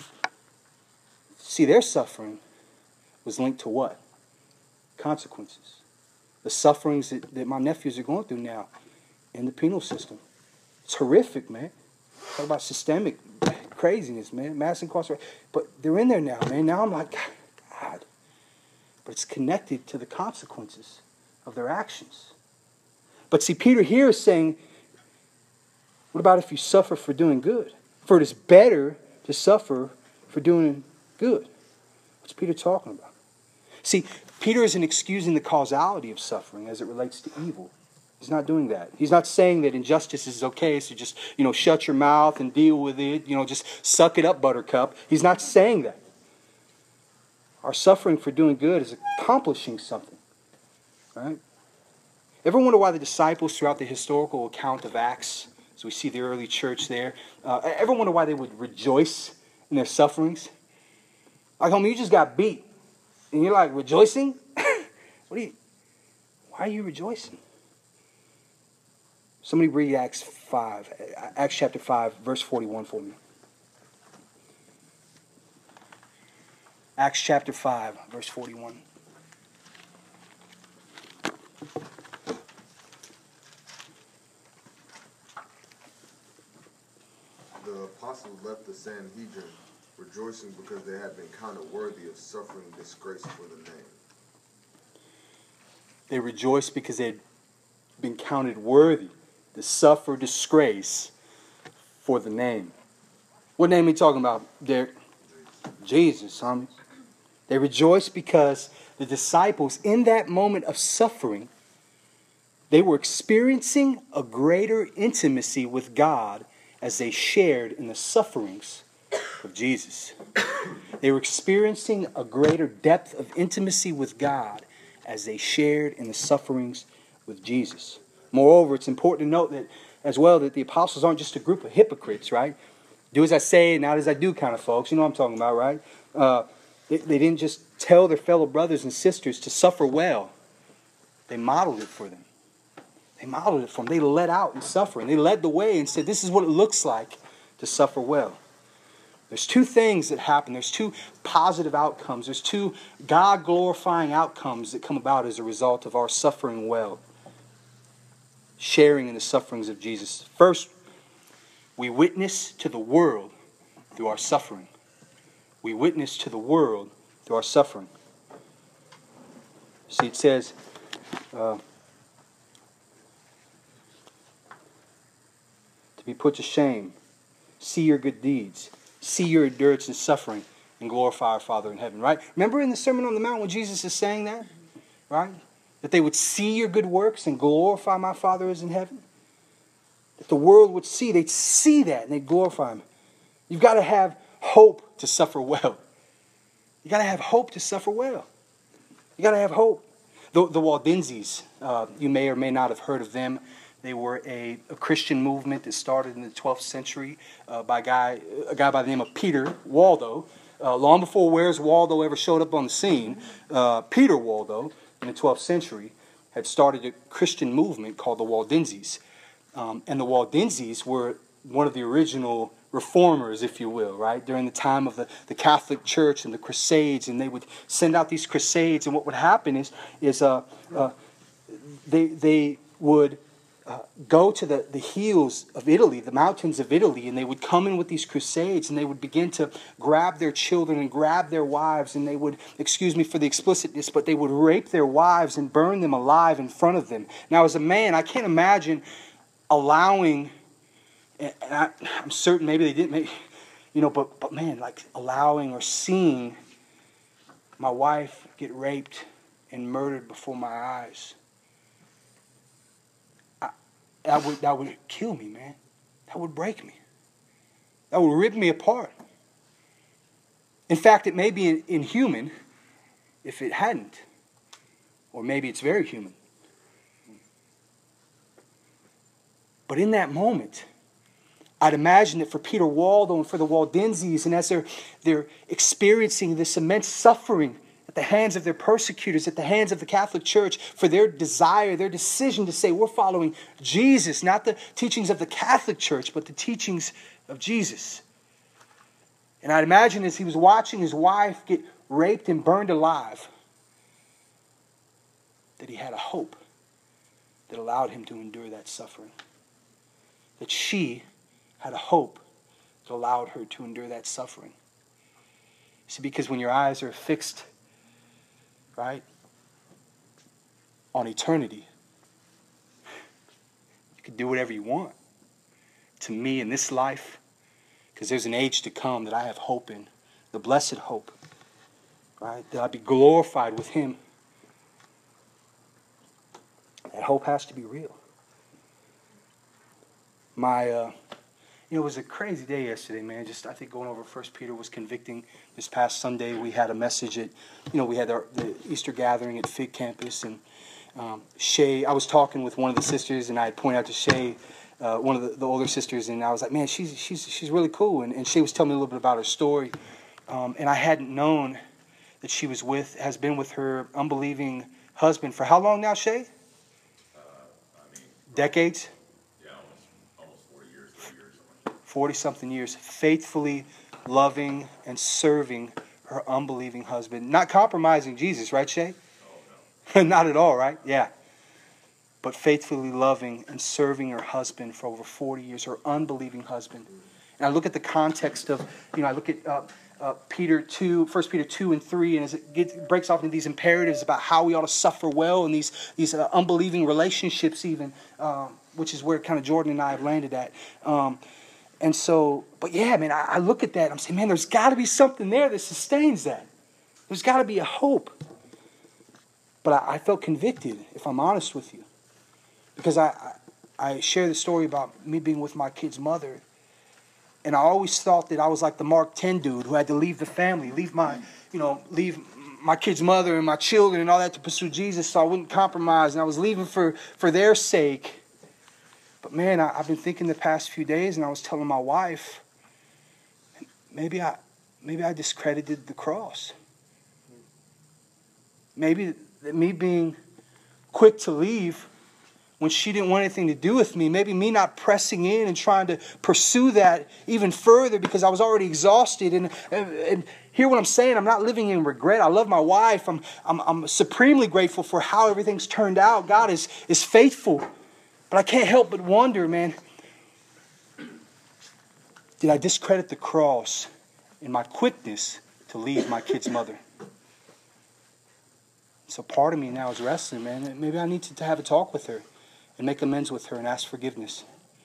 Speaker 3: See, their suffering was linked to what? Consequences. The sufferings that, that my nephews are going through now in the penal system. It's horrific, man. Talk about systemic craziness, man. Mass incarceration. But they're in there now, man. Now I'm like, God. But it's connected to the consequences of their actions. But see, Peter here is saying, what about if you suffer for doing good? For it is better to suffer for doing good. What's Peter talking about? See, Peter isn't excusing the causality of suffering as it relates to evil. He's not doing that. He's not saying that injustice is okay, so just, you know, shut your mouth and deal with it. You know, just suck it up, buttercup. He's not saying that. Our suffering for doing good is accomplishing something. Right? Ever wonder why the disciples throughout the historical account of Acts, as we see the early church there, uh, ever wonder why they would rejoice in their sufferings? Like, homie, you just got beat. And you're like, rejoicing? What are you, why are you rejoicing? Somebody read Acts five, Acts chapter five, verse forty-one for me. Acts chapter five, verse forty-one.
Speaker 7: The apostles left the Sanhedrin, rejoicing because they had been counted worthy of suffering disgrace for the name.
Speaker 3: They rejoiced because they had been counted worthy to suffer disgrace for the name. What name are you talking about, Derek? Jesus, homie. They rejoiced because the disciples, in that moment of suffering, they were experiencing a greater intimacy with God as they shared in the sufferings of Jesus. They were experiencing a greater depth of intimacy with God as they shared in the sufferings with Jesus. Moreover, it's important to note that as well that the apostles aren't just a group of hypocrites, right? Do as I say, not as I do kind of folks. You know what I'm talking about, right? Uh, they, they didn't just tell their fellow brothers and sisters to suffer well. They modeled it for them. They modeled it for them. They led out in suffering. They led the way and said, this is what it looks like to suffer well. There's two things that happen. There's two positive outcomes. There's two God-glorifying outcomes that come about as a result of our suffering well. Sharing in the sufferings of Jesus. First, we witness to the world through our suffering. We witness to the world through our suffering. See, it says, uh, to be put to shame, see your good deeds, see your endurance and suffering, and glorify our Father in heaven, right? Remember in the Sermon on the Mount when Jesus is saying that, right? That they would see your good works and glorify my Father who is in heaven. That the world would see, they'd see that and they'd glorify Him. You've got to have hope to suffer well. You've got to have hope to suffer well. You've got to have hope. The, the Waldenses, uh, you may or may not have heard of them. They were a, a Christian movement that started in the twelfth century uh, by a guy, a guy by the name of Peter Waldo. Uh, long before Where's Waldo ever showed up on the scene, uh, Peter Waldo in the twelfth century had started a Christian movement called the Waldenses. Um, and the Waldenses were one of the original reformers, if you will, right? During the time of the, the Catholic Church and the Crusades, and they would send out these crusades, and what would happen is, is uh, uh, they, they would uh, go to the, the hills of Italy, the mountains of Italy, and they would come in with these crusades, and they would begin to grab their children and grab their wives, and they would, excuse me for the explicitness, but they would rape their wives and burn them alive in front of them. Now, as a man, I can't imagine allowing, and I, I'm certain maybe they didn't, maybe, you know, but, but man, like allowing or seeing my wife get raped and murdered before my eyes. I, that would that would kill me, man. That would break me. That would rip me apart. In fact, it may be in, inhuman if it hadn't. Or maybe it's very human. But in that moment, I'd imagine that for Peter Waldo and for the Waldenses, and as they're, they're experiencing this immense suffering at the hands of their persecutors, at the hands of the Catholic Church, for their desire, their decision to say, we're following Jesus, not the teachings of the Catholic Church, but the teachings of Jesus. And I'd imagine as he was watching his wife get raped and burned alive, that he had a hope that allowed him to endure that suffering. That she had a hope that allowed her to endure that suffering. See, because when your eyes are fixed, right, on eternity, you can do whatever you want. To me, in this life, because there's an age to come that I have hope in, the blessed hope, right, that I'll be glorified with Him. That hope has to be real. My, uh, you know, it was a crazy day yesterday, man. Just, I think going over First Peter was convicting. This past Sunday, we had a message at, you know, we had our, the Easter gathering at Fig Campus, and um, Shay, I was talking with one of the sisters, and I had pointed out to Shay, uh, one of the, the older sisters, and I was like, man, she's she's she's really cool. And, and Shay was telling me a little bit about her story, um, and I hadn't known that she was with, has been with her unbelieving husband for how long now, Shay?
Speaker 1: Uh, I mean,
Speaker 3: Decades?
Speaker 1: yeah, almost, almost forty years, thirty years.
Speaker 3: forty-something years, faithfully loving and serving her unbelieving husband. Not compromising Jesus, right, Shay?
Speaker 1: Oh, no.
Speaker 3: Not at all, right? Yeah. But faithfully loving and serving her husband for over forty years, her unbelieving husband. And I look at the context of, you know, I look at uh, uh, Peter two, First Peter two and three, and as it gets, breaks off into these imperatives about how we ought to suffer well in these, these uh, unbelieving relationships even, um, which is where kind of Jordan and I have landed at. Um, and so, but yeah, man, I, I look at that and I'm saying, man, there's got to be something there that sustains that. There's got to be a hope. But I, I felt convicted, if I'm honest with you. Because I, I, I share the story about me being with my kid's mother. And I always thought that I was like the Mark ten dude who had to leave the family, leave my, you know, leave my kid's mother and my children and all that to pursue Jesus so I wouldn't compromise. And I was leaving for, for their sake. But man, I, I've been thinking the past few days, and I was telling my wife, maybe I, maybe I discredited the cross. Maybe that me being quick to leave when she didn't want anything to do with me, maybe me not pressing in and trying to pursue that even further because I was already exhausted. And, and, and hear what I'm saying, I'm not living in regret. I love my wife. I'm, I'm, I'm supremely grateful for how everything's turned out. God is, is faithful. But I can't help but wonder, man, did I discredit the cross in my quickness to leave my kid's mother? So part of me now is wrestling, man. Maybe I need to have a talk with her and make amends with her and ask forgiveness.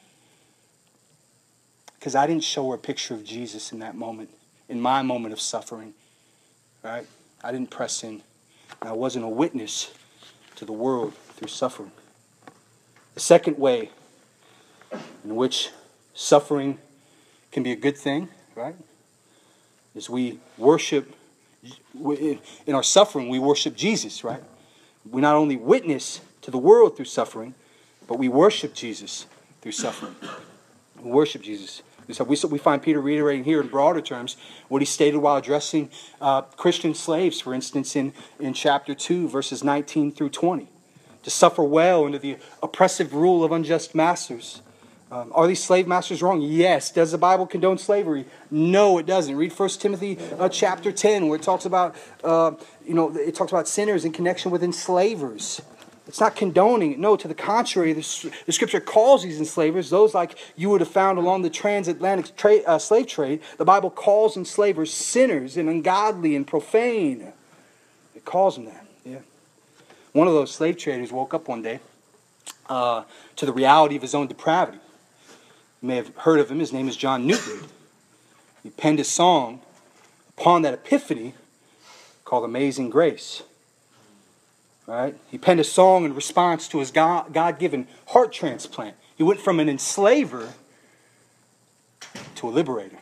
Speaker 3: Because I didn't show her a picture of Jesus in that moment, in my moment of suffering. Right? I didn't press in. And I wasn't a witness to the world through suffering. The second way in which suffering can be a good thing, right, is we worship, in our suffering, we worship Jesus, right? We not only witness to the world through suffering, but we worship Jesus through suffering. We worship Jesus. So we, we find Peter reiterating here in broader terms what he stated while addressing uh, Christian slaves, for instance, in, in chapter two, verses nineteen through twenty. To suffer well under the oppressive rule of unjust masters. Um, are these slave masters wrong? Yes. Does the Bible condone slavery? No, it doesn't. Read First Timothy uh, chapter ten, where it talks about, uh, you know, it talks about sinners in connection with enslavers. It's not condoning it. No, to the contrary, the, the Scripture calls these enslavers, those like you would have found along the transatlantic tra- uh, slave trade, the Bible calls enslavers sinners and ungodly and profane. It calls them that, yeah. One of those slave traders woke up one day uh, to the reality of his own depravity. You may have heard of him. His name is John Newton. He penned a song upon that epiphany called Amazing Grace. Right? He penned a song in response to his God, God-given heart transplant. He went from an enslaver to a liberator.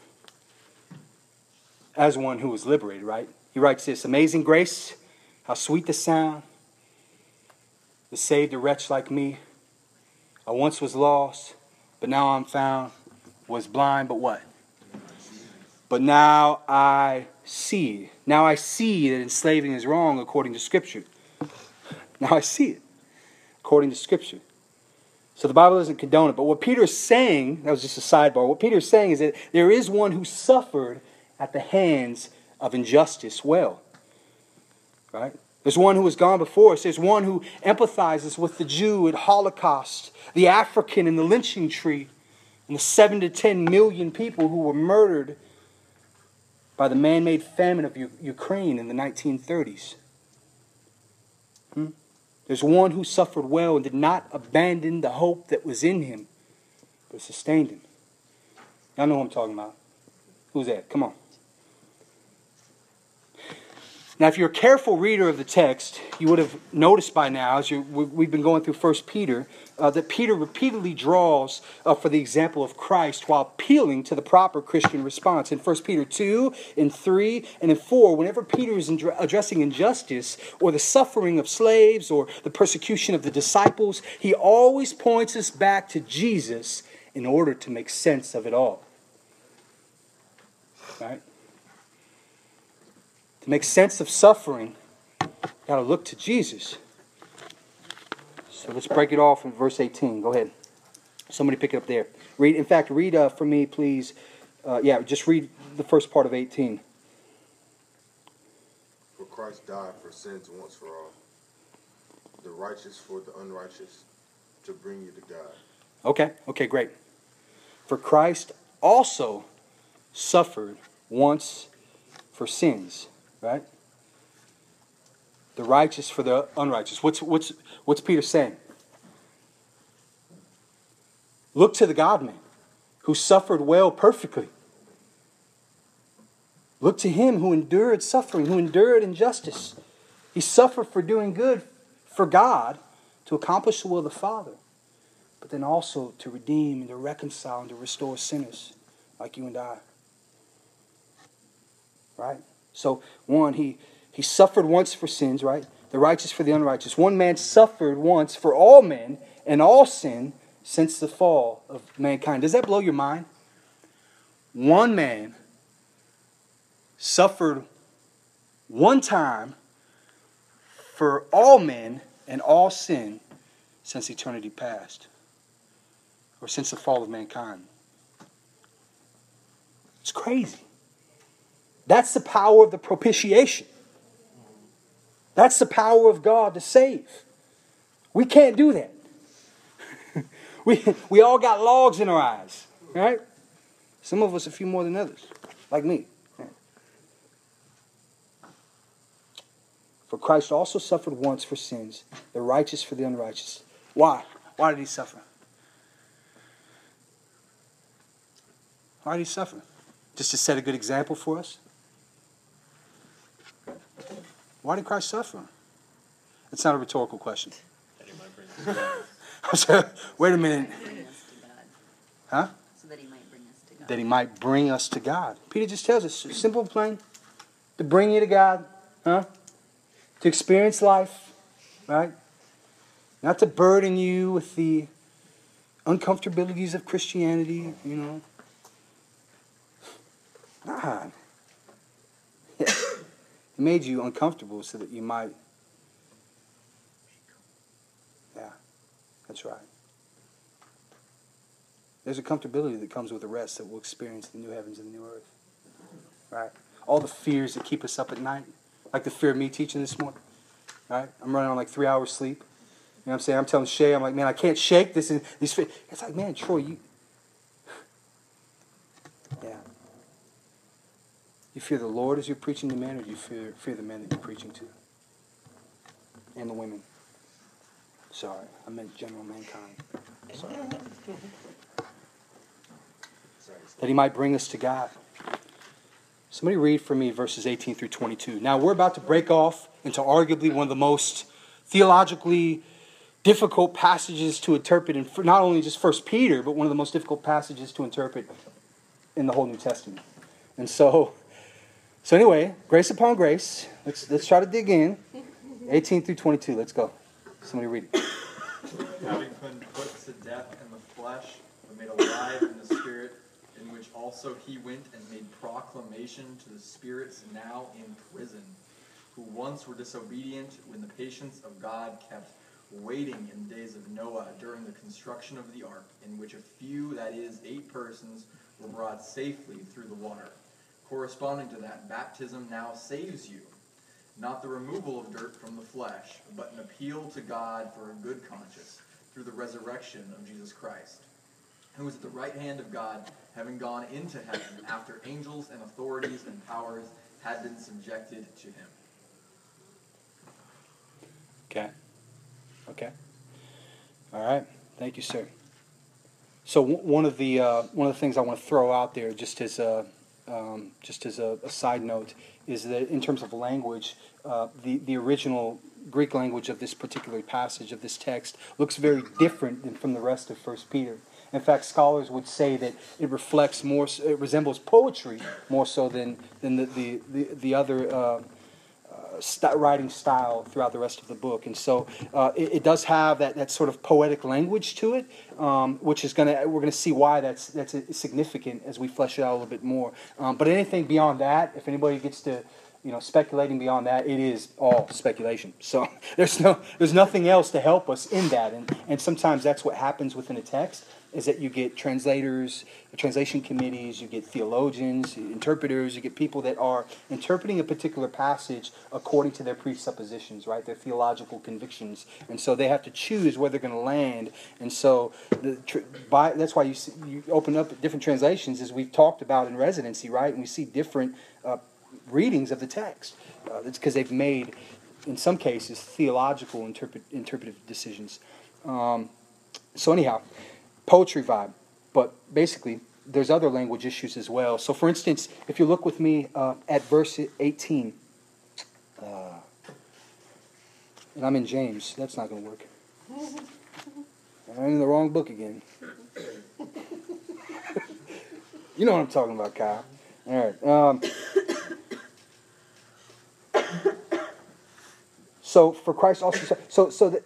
Speaker 3: As one who was liberated, right? He writes this, Amazing grace, how sweet the sound that saved a wretch like me. I once was lost, but now I'm found. Was blind, but what? But now I see. Now I see that enslaving is wrong according to Scripture. Now I see it, according to Scripture. So the Bible doesn't condone it. But what Peter is saying, that was just a sidebar, what Peter is saying is that there is one who suffered at the hands of injustice well. Right? There's one who has gone before us. There's one who empathizes with the Jew at Holocaust, the African in the lynching tree, and the seven to ten million people who were murdered by the man-made famine of U- Ukraine in the nineteen thirties. Hmm? There's one who suffered well and did not abandon the hope that was in him, but sustained him. Y'all know who I'm talking about. Who's that? Come on. Now, if you're a careful reader of the text, you would have noticed by now, as you, we've been going through First Peter, uh, that Peter repeatedly draws uh, for the example of Christ while appealing to the proper Christian response. In First Peter two, in three, and in four, whenever Peter is in- addressing injustice or the suffering of slaves or the persecution of the disciples, he always points us back to Jesus in order to make sense of it all. Right? To make sense of suffering, got to look to Jesus. So let's break it off in verse eighteen. Go ahead. Somebody pick it up there. Read. In fact, read uh, for me, please. Uh, yeah, just read the first part of eighteen.
Speaker 7: For Christ died for sins once for all, the righteous for the unrighteous, to bring you to God.
Speaker 3: Okay. Okay. Great. For Christ also suffered once for sins. Right? The righteous for the unrighteous. What's what's what's Peter saying? Look to the God-man who suffered well perfectly. Look to him who endured suffering, who endured injustice. He suffered for doing good for God to accomplish the will of the Father, but then also to redeem and to reconcile and to restore sinners like you and I. Right? So, one, he, he suffered once for sins, right? The righteous for the unrighteous. One man suffered once for all men and all sin since the fall of mankind. Does that blow your mind? One man suffered one time for all men and all sin since eternity past, or since the fall of mankind. It's crazy. That's the power of the propitiation. That's the power of God to save. We can't do that. we, we all got logs in our eyes, right? Some of us a few more than others, like me. For Christ also suffered once for sins, the righteous for the unrighteous. Why? Why did he suffer? Why did he suffer? Just to set a good example for us? Why did Christ suffer? It's not a rhetorical question. Wait a minute. Huh?
Speaker 8: So that he might bring us to God.
Speaker 3: That he might bring us to God. Peter just tells us, simple and plain, to bring you to God. Huh? To experience life. Right? Not to burden you with the uncomfortabilities of Christianity, you know. God. Yeah. He made you uncomfortable so that you might. Yeah, that's right. There's a comfortability that comes with the rest that we'll experience the new heavens and the new earth. Right? All the fears that keep us up at night, like the fear of me teaching this morning. Right? I'm running on like three hours sleep. what I'm saying? I'm telling Shay, I'm like, man, I can't shake this. And these, fi-" it's like, man, Troy, you, yeah. You fear the Lord as you're preaching to men, or do you fear fear the men that you're preaching to, and the women? Sorry, I meant general mankind. Sorry. That he might bring us to God. Somebody read for me verses eighteen through twenty-two. Now we're about to break off into arguably one of the most theologically difficult passages to interpret in not only just First Peter, but one of the most difficult passages to interpret in the whole New Testament. And so, so anyway, grace upon grace. Let's let's try to dig in. eighteen through twenty-two. Let's go. Somebody read it.
Speaker 10: Having been put to death in the flesh, but made alive in the spirit, in which also he went and made proclamation to the spirits now in prison, who once were disobedient when the patience of God kept waiting in the days of Noah during the construction of the ark, in which a few, that is, eight persons, were brought safely through the water. Corresponding to that, baptism now saves you, not the removal of dirt from the flesh, but an appeal to God for a good conscience through the resurrection of Jesus Christ, who is at the right hand of God, having gone into heaven after angels and authorities and powers had been subjected to him.
Speaker 3: Okay. Okay. All right. Thank you, sir. So w- one of the uh, one of the things I want to throw out there, just as a um, just as a, a side note, is that in terms of language, uh, the the original Greek language of this particular passage of this text looks very different than from the rest of First Peter. In fact, scholars would say that it reflects more, it resembles poetry more so than than the the the, the other uh, uh, st- writing style throughout the rest of the book. And so uh, it, it does have that, that sort of poetic language to it, um, which is gonna we're gonna see why that's that's significant as we flesh it out a little bit more. Um, but anything beyond that, if anybody gets to you know, speculating beyond that, it is all speculation. So there's no, there's nothing else to help us in that. And and sometimes that's what happens within a text, is that you get translators, translation committees, you get theologians, interpreters, you get people that are interpreting a particular passage according to their presuppositions, right? Their theological convictions. And so they have to choose where they're going to land. And so the, by, that's why you see, you open up different translations, as we've talked about in residency, right? And we see different uh, readings of the text. Uh, it's because they've made, in some cases, theological interpret, interpretive decisions. Um, so anyhow, poetry vibe, but basically there's other language issues as well. So for instance, if you look with me uh, at verse eighteen, uh, and I'm in James, that's not going to work. I'm in the wrong book again. You know what I'm talking about, Kyle. All right. Um, so for Christ also, so so that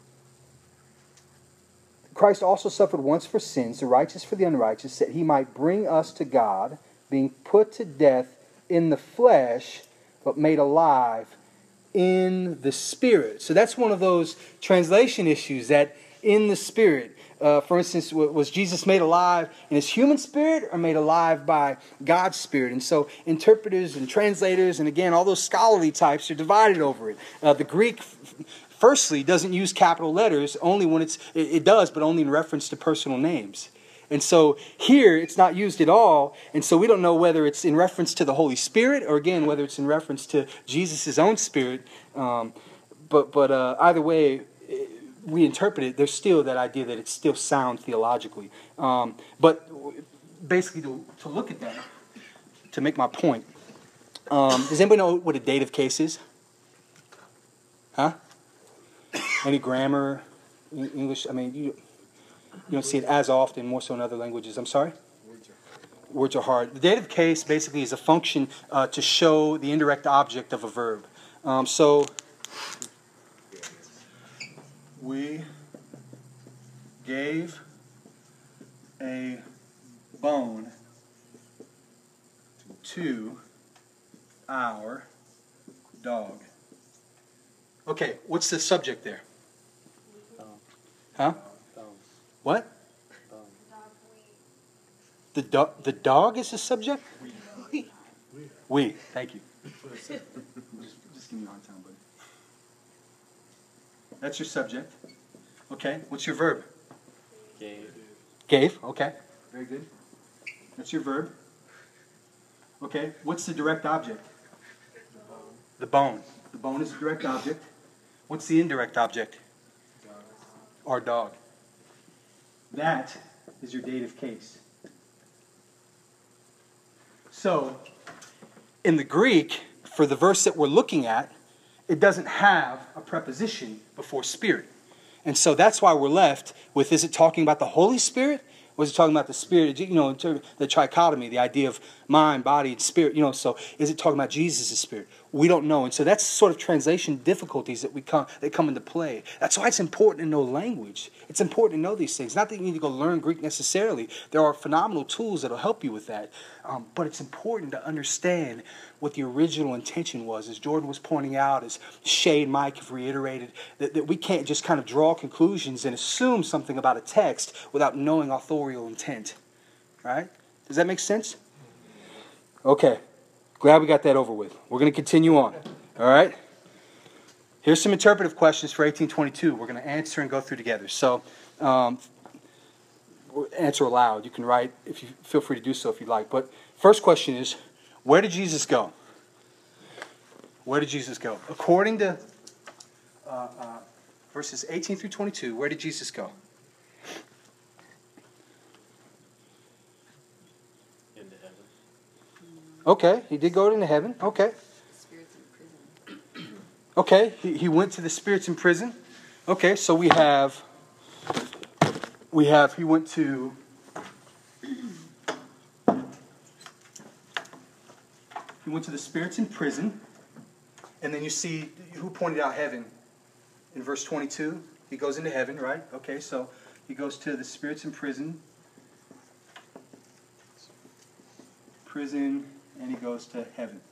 Speaker 3: Christ also suffered once for sins, the righteous for the unrighteous, that he might bring us to God, being put to death in the flesh, but made alive in the Spirit. So that's one of those translation issues, that in the Spirit. Uh, for instance, was Jesus made alive in his human spirit or made alive by God's Spirit? And so interpreters and translators, and again, all those scholarly types are divided over it. Uh, the Greek, firstly, doesn't use capital letters, only when it's, it, it does, but only in reference to personal names. And so here, it's not used at all, and so we don't know whether it's in reference to the Holy Spirit, or again, whether it's in reference to Jesus' own Spirit. Um, but but uh, either way, we interpret it, there's still that idea that it's still sound theologically. Um, but basically, to, to look at that, to make my point, um, does anybody know what a dative case is? Huh? Any grammar, English? I mean, you, you don't see it as often, more so in other languages. I'm sorry? Words are hard. The dative case basically is a function uh, to show the indirect object of a verb. Um, so... We gave a bone to our dog. Okay, what's the subject there? Huh? What? The do- the dog is the subject? We. We. Thank you. Just, just give me a hard time, buddy. That's your subject. Okay. What's your verb?
Speaker 6: Gave.
Speaker 3: Gave. Okay. Very good. That's your verb. Okay. What's the direct object? The bone. The bone is the direct object. What's the indirect object? Our dog. That is your dative case. So, in the Greek, for the verse that we're looking at, it doesn't have a preposition before spirit. And so that's why we're left with, is it talking about the Holy Spirit? Or is it talking about the Spirit, you know, in terms of the trichotomy, the idea of mind, body, and spirit, you know, so is it talking about Jesus' spirit? We don't know. And so that's sort of translation difficulties that we come that come into play. That's why it's important to know language. It's important to know these things. Not that you need to go learn Greek necessarily. There are phenomenal tools that will help you with that. Um, but it's important to understand what the original intention was. As Jordan was pointing out, as Shay and Mike have reiterated, that, that we can't just kind of draw conclusions and assume something about a text without knowing authorial intent. Right? Does that make sense? Okay. Glad we got that over with. We're going to continue on. All right? Here's some interpretive questions for eighteen twenty-two. We're going to answer and go through together. So, um, answer aloud. You can write, if you feel free to do so if you'd like. But first question is, where did Jesus go? Where did Jesus go? According to uh, uh, verses eighteen through twenty-two, where did Jesus go?
Speaker 6: Into heaven.
Speaker 3: Okay, he did go into heaven. Okay.
Speaker 8: Spirits in prison.
Speaker 3: Okay, he, he went to the spirits in prison. Okay, so we have, we have, he went to, he went to the spirits in prison. And then you see, who pointed out heaven? In verse twenty-two, he goes into heaven, right? Okay, so he goes to the spirits in prison. Prison, and he goes to heaven.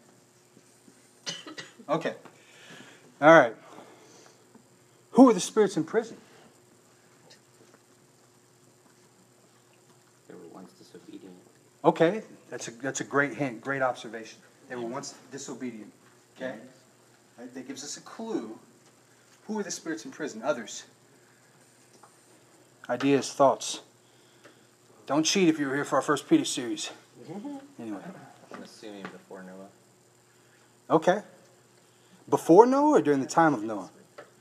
Speaker 3: Okay. All right. Who are the spirits in prison?
Speaker 6: They were once disobedient.
Speaker 3: Okay, that's a that's a great hint, great observation. They were once disobedient. Okay, right, that gives us a clue. Who are the spirits in prison? Others. Ideas, thoughts. Don't cheat if you were here for our first Peter series. Anyway.
Speaker 6: I'm assuming before Noah.
Speaker 3: Okay. Before Noah or during the time of Noah?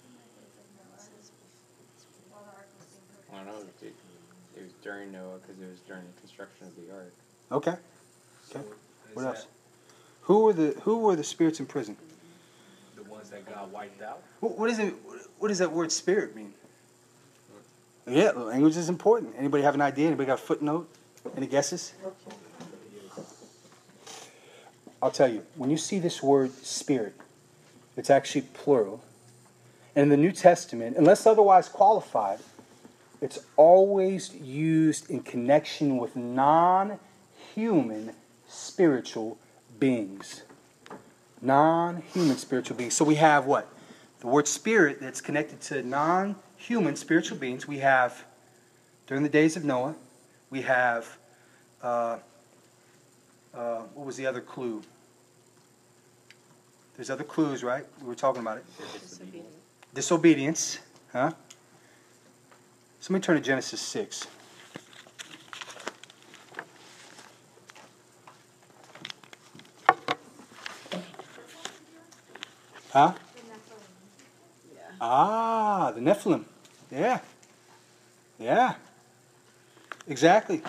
Speaker 6: I don't know. It, it was during Noah because it was during the construction of the ark.
Speaker 3: Okay.
Speaker 2: So
Speaker 3: Okay.
Speaker 2: is
Speaker 3: What
Speaker 2: that
Speaker 3: else? Who were the Who were the spirits in prison?
Speaker 2: the ones that got wiped out?
Speaker 3: What, what is it? What does that word "spirit" mean? Yeah, language is important. Anybody have an idea? Anybody got a footnote? Any guesses? I'll tell you. When you see this word "spirit," it's actually plural. And in the New Testament, unless otherwise qualified, it's always used in connection with non-human spiritual beings. Non-human spiritual beings. So we have what? The word spirit that's connected to non-human spiritual beings. We have, during the days of Noah, we have, uh, uh, what was the other clue? There's other clues, right? We were talking about it.
Speaker 6: Disobedient.
Speaker 3: Disobedience. Huh? Somebody turn to Genesis six. Huh? Ah, the Nephilim. Yeah. Yeah. Exactly.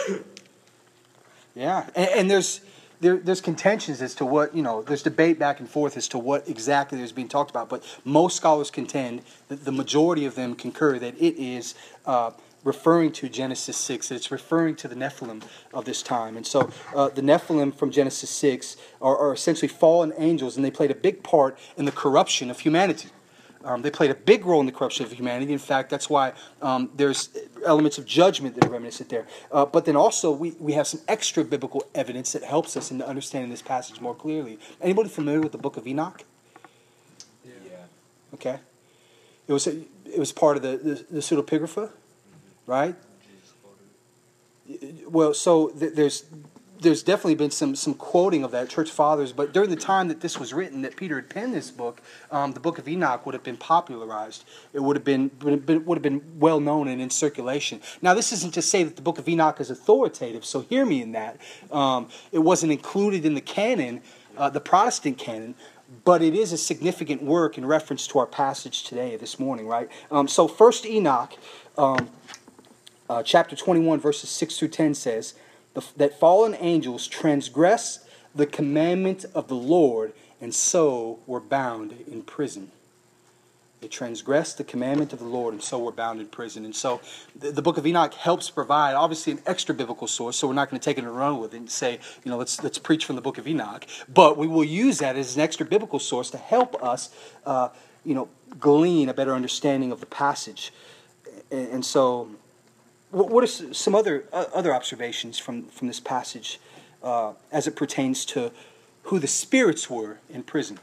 Speaker 3: Yeah. And, and there's there, there's contentions as to what, you know, there's debate back and forth as to what exactly is being talked about. But most scholars contend that the majority of them concur that it is uh, referring to Genesis six, that it's referring to the Nephilim of this time. And so uh, the Nephilim from Genesis six are, are essentially fallen angels, and they played a big part in the corruption of humanity. Um, they played a big role in the corruption of humanity. In fact, that's why um, there's elements of judgment that are reminiscent there. Uh, but then also, we, we have some extra biblical evidence that helps us in understanding this passage more clearly. Anybody familiar with the book of Enoch?
Speaker 2: Yeah.
Speaker 3: Okay. It was, it was part of the, the, the pseudepigrapha, right? Well, so th- there's there's definitely been some some quoting of that, church fathers, but during the time that this was written, that Peter had penned this book, um, the book of Enoch would have been popularized. It would have been, would have been would have been well known and in circulation. Now, this isn't to say that the book of Enoch is authoritative, so hear me in that. Um, it wasn't included in the canon, uh, the Protestant canon, but it is a significant work in reference to our passage today, this morning, right? Um, so First Enoch, um, uh, chapter twenty-one, verses six through ten says, The, that fallen angels transgress the commandment of the Lord, and so were bound in prison. They transgressed the commandment of the Lord, and so were bound in prison. And so the, the book of Enoch helps provide, obviously, an extra biblical source, so we're not going to take it and run with it and say, you know, let's let's preach from the book of Enoch. But we will use that as an extra biblical source to help us, uh, you know, glean a better understanding of the passage. And, and so... What are some other uh, other observations from, from this passage uh, as it pertains to who the spirits were in prison?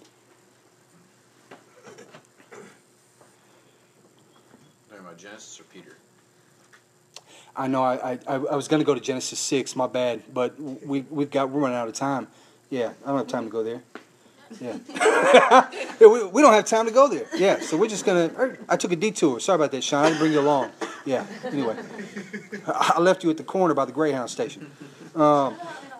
Speaker 9: Talking about Genesis or Peter?
Speaker 3: I know I I, I was going to go to Genesis six, my bad, but we we've got we're running out of time. Yeah, I don't have time to go there. Yeah, yeah we, we don't have time to go there. Yeah, so we're just gonna. I took a detour. Sorry about that, Sean. I didn't bring you along. Yeah. Anyway, I left you at the corner by the Greyhound station. Um,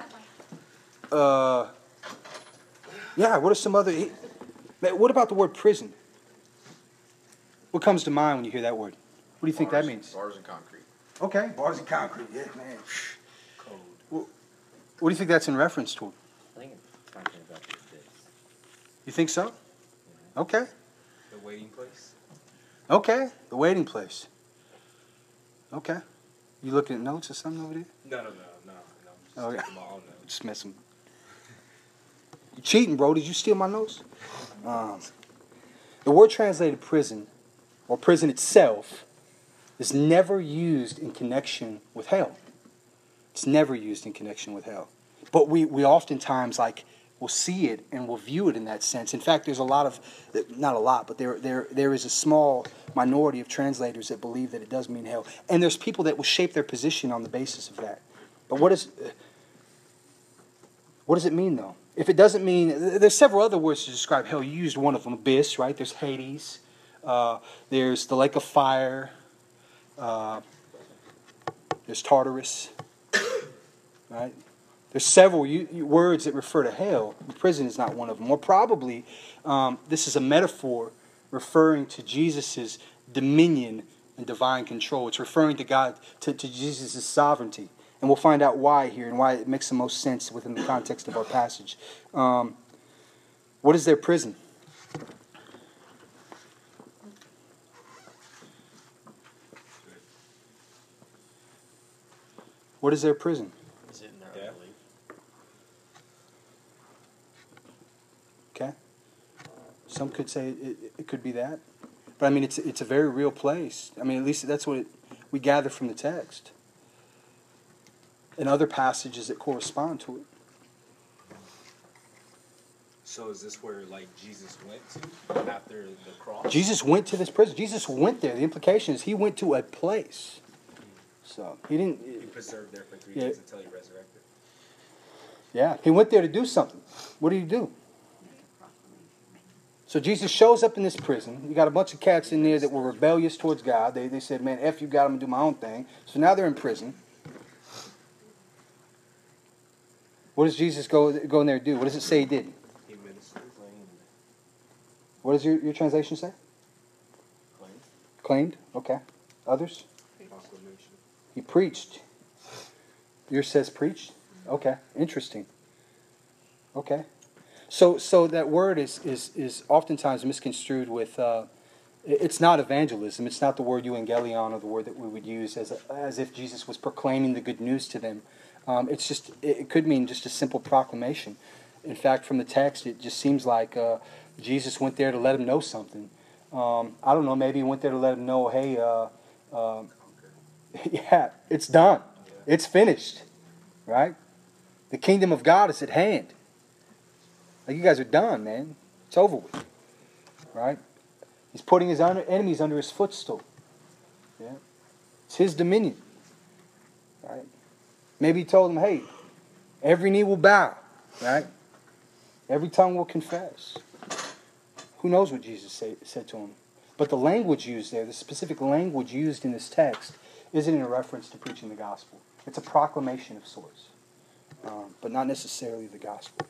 Speaker 3: uh, yeah. What are some other? What about the word prison? What comes to mind when you hear that word? What do you think
Speaker 9: Bars,
Speaker 3: that means?
Speaker 9: Bars and concrete.
Speaker 3: Okay, bars and concrete. Yeah, man. Code. What, what do you think that's in reference to?
Speaker 6: I think it's talking about the abyss.
Speaker 3: You think so? Okay.
Speaker 2: The waiting place.
Speaker 3: Okay. The waiting place. Okay. You looking at notes or something over there?
Speaker 2: No, no, no, no, no. Just
Speaker 3: Oh, yeah.
Speaker 2: taking my own notes.
Speaker 3: Just messing. You cheating, bro. Did you steal my notes? Um, the word translated prison, or prison itself, is never used in connection with hell. It's never used in connection with hell. But we, we oftentimes, like, will see it and will view it in that sense. In fact, there's a lot of, not a lot, but there there there is a small minority of translators that believe that it does mean hell. And there's people that will shape their position on the basis of that. But what is, what does it mean, though? If it doesn't mean, there's several other words to describe hell. You used one of them, abyss, right? There's Hades. Uh, there's the lake of fire. Uh, there's Tartarus, right? There's several u- u- words that refer to hell. Prison is not one of them. More probably, um, this is a metaphor referring to Jesus' dominion and divine control. It's referring to God, to, to Jesus' sovereignty. And we'll find out why here and why it makes the most sense within the context of our passage. Um, what is their prison? What is their prison?
Speaker 6: Is it in their
Speaker 2: Yeah.
Speaker 6: unbelief?
Speaker 3: Okay. Some could say it, it could be that. But I mean, it's it's a very real place. I mean, at least that's what it, we gather from the text. And other passages that correspond to it.
Speaker 2: So is this where like Jesus went to after the cross?
Speaker 3: Jesus went to this prison. Jesus went there. The implication is he went to a place. So he didn't.
Speaker 2: He preserved there for three
Speaker 3: Yeah.
Speaker 2: days until he resurrected.
Speaker 3: Yeah, he went there to do something. What did he do? So Jesus shows up in this prison. You got a bunch of cats in there that were rebellious towards God. They they said, "Man, F you, God, I'm gonna do my own thing." So now they're in prison. What does Jesus go go in there and do? What does it say he did?
Speaker 2: He ministered.
Speaker 3: What does your, your translation say?
Speaker 6: Claimed.
Speaker 3: Claimed. Okay. Others?
Speaker 2: Proclamation.
Speaker 3: He preached. Yours says preached? Okay. Interesting. Okay. So so that word is is, is oftentimes misconstrued with, uh, it's not evangelism. It's not the word euangelion or the word that we would use as, a, as if Jesus was proclaiming the good news to them. Um, it's just, it could mean just a simple proclamation. In fact, from the text, it just seems like uh, Jesus went there to let him know something. Um, I don't know, maybe he went there to let him know, hey, uh, uh, yeah, it's done. It's finished. Right? The kingdom of God is at hand. Like, you guys are done, man. It's over with. Right? He's putting his enemies under his footstool. Yeah? It's his dominion. Right? Maybe he told them, hey, Every knee will bow, right? Every tongue will confess. Who knows what Jesus say, said to him? But the language used there, the specific language used in this text, isn't in a reference to preaching the gospel. It's a proclamation of sorts, um, but not necessarily the gospel.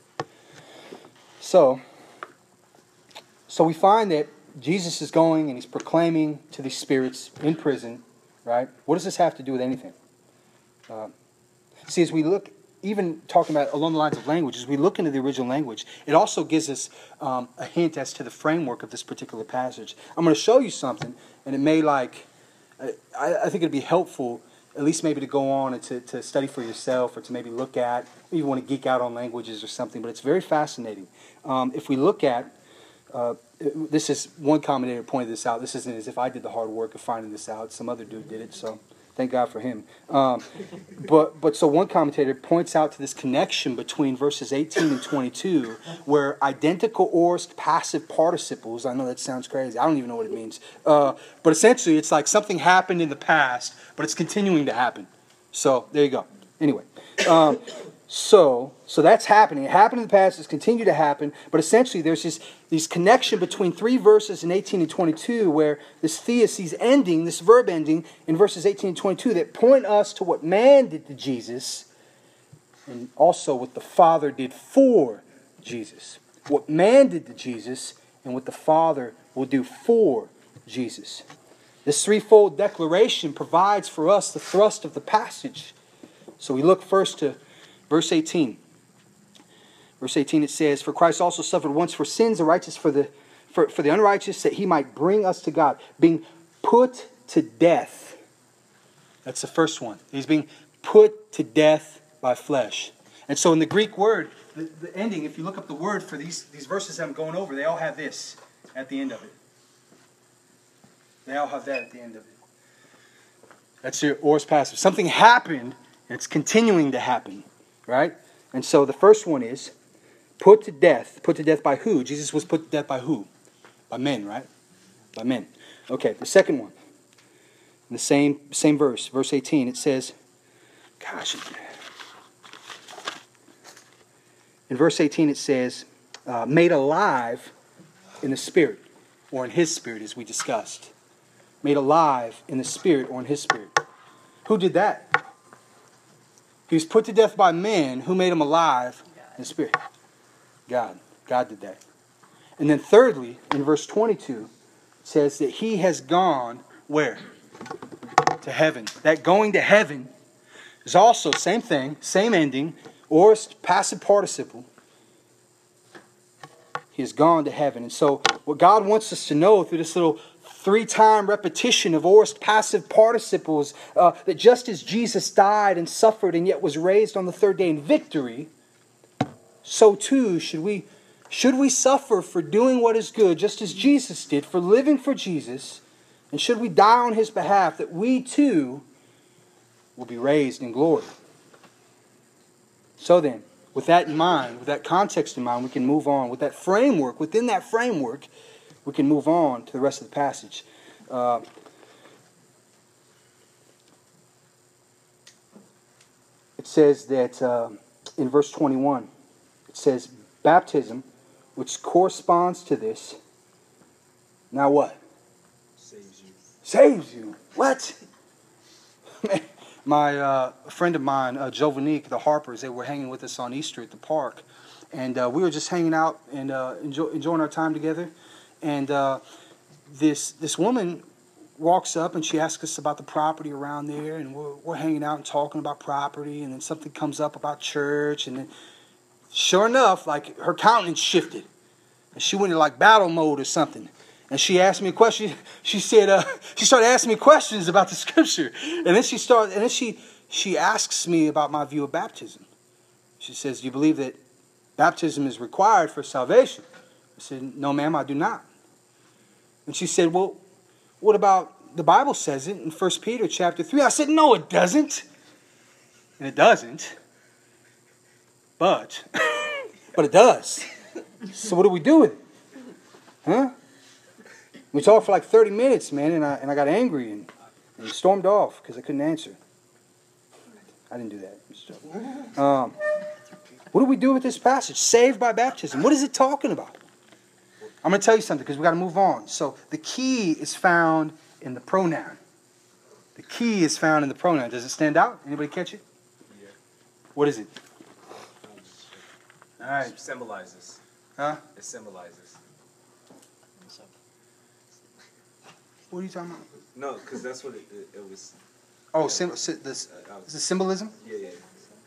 Speaker 3: So, so we find that Jesus is going and he's proclaiming to these spirits in prison, right? What does this have to do with anything? Uh, see, as we look, even talking about along the lines of language, as we look into the original language, it also gives us um, a hint as to the framework of this particular passage. I'm going to show you something, and it may like, I, I think it'd be helpful, at least maybe to go on and to, to study for yourself, or to maybe look at, maybe you want to geek out on languages or something, but it's very fascinating. Um, if we look at, uh, this is, one commentator pointed this out, this isn't as if I did the hard work of finding this out, some other dude did it, so thank God for him. Um, but but so one commentator points out to this connection between verses eighteen and twenty-two, where identical aorist passive participles, I know that sounds crazy, I don't even know what it means, uh, but essentially it's like something happened in the past, but it's continuing to happen. So there you go. Anyway, um, so so that's happening. It happened in the past, it's continued to happen, but essentially there's this, this connection between three verses in eighteen and twenty-two, where this thesis ending, this verb ending in verses eighteen and twenty-two, that point us to what man did to Jesus, and also what the Father did for Jesus. What man did to Jesus, and what the Father will do for Jesus. This threefold declaration provides for us the thrust of the passage. So we look first to verse eighteen. Verse eighteen, it says, "For Christ also suffered once for sins, the righteous for the for, for the unrighteous, that he might bring us to God, being put to death." That's the first one. He's being put to death by flesh. And so in the Greek word, the, the ending, if you look up the word for these, these verses I'm going over, they all have this at the end of it. They all have that at the end of it. That's your aorist passive. Something happened, and it's continuing to happen. Right? And so the first one is put to death. Put to death by who? Jesus was put to death by who? By men, right? By men. Okay, the second one. In the same same verse, verse eighteen, it says, gosh. In verse eighteen it says, uh, made alive in the Spirit, or in His Spirit, as we discussed. Made alive in the Spirit, or in His Spirit. Who did that? He was put to death by men. Who made him alive in the Spirit? God. God did that. And then thirdly, in verse twenty-two, it says that he has gone where? To heaven. That going to heaven is also same thing, same ending, aorist passive participle. He has gone to heaven. And so what God wants us to know through this little three-time repetition of aorist passive participles, uh, that just as Jesus died and suffered and yet was raised on the third day in victory, so too should we, should we suffer for doing what is good, just as Jesus did, for living for Jesus, and should we die on His behalf, that we too will be raised in glory. So then, with that in mind, with that context in mind, we can move on. With that framework, within that framework, we can move on to the rest of the passage. Uh, it says that uh, in verse twenty-one, it says, baptism, which corresponds to this, now what?
Speaker 2: Saves you.
Speaker 3: Saves you. What? My uh, a friend of mine, uh, Jovanique, the Harpers, they were hanging with us on Easter at the park. And uh, we were just hanging out and uh, enjoy, enjoying our time together. And uh, this this woman walks up and she asks us about the property around there, and we're, we're hanging out and talking about property, and then something comes up about church, and then sure enough, like her countenance shifted, and she went into like battle mode or something, and she asked me a question. She said uh, she started asking me questions about the scripture, and then she started, and then she she asks me about my view of baptism. She says, "Do you believe that baptism is required for salvation?" I said, "No, ma'am, I do not." And she said, "Well, what about the Bible says it in First Peter chapter three?" I said, "No, it doesn't." And it doesn't. But, but it does. So what do we do with it? Huh? We talked for like thirty minutes, man, and I, and I got angry and, and stormed off because I couldn't answer. I didn't do that. Um, What do we do with this passage? Saved by baptism. What is it talking about? I'm going to tell you something because we got to move on. So the key is found in the pronoun. The key is found in the pronoun. Does it stand out? Anybody catch it?
Speaker 2: Yeah.
Speaker 3: What is it? All right.
Speaker 2: It symbolizes.
Speaker 3: Huh?
Speaker 2: It symbolizes.
Speaker 3: What are you talking about?
Speaker 2: No, because that's what it, it, it was.
Speaker 3: Oh, sim- si- this
Speaker 2: Uh, I
Speaker 3: is
Speaker 2: was,
Speaker 3: it symbolism?
Speaker 2: yeah, yeah.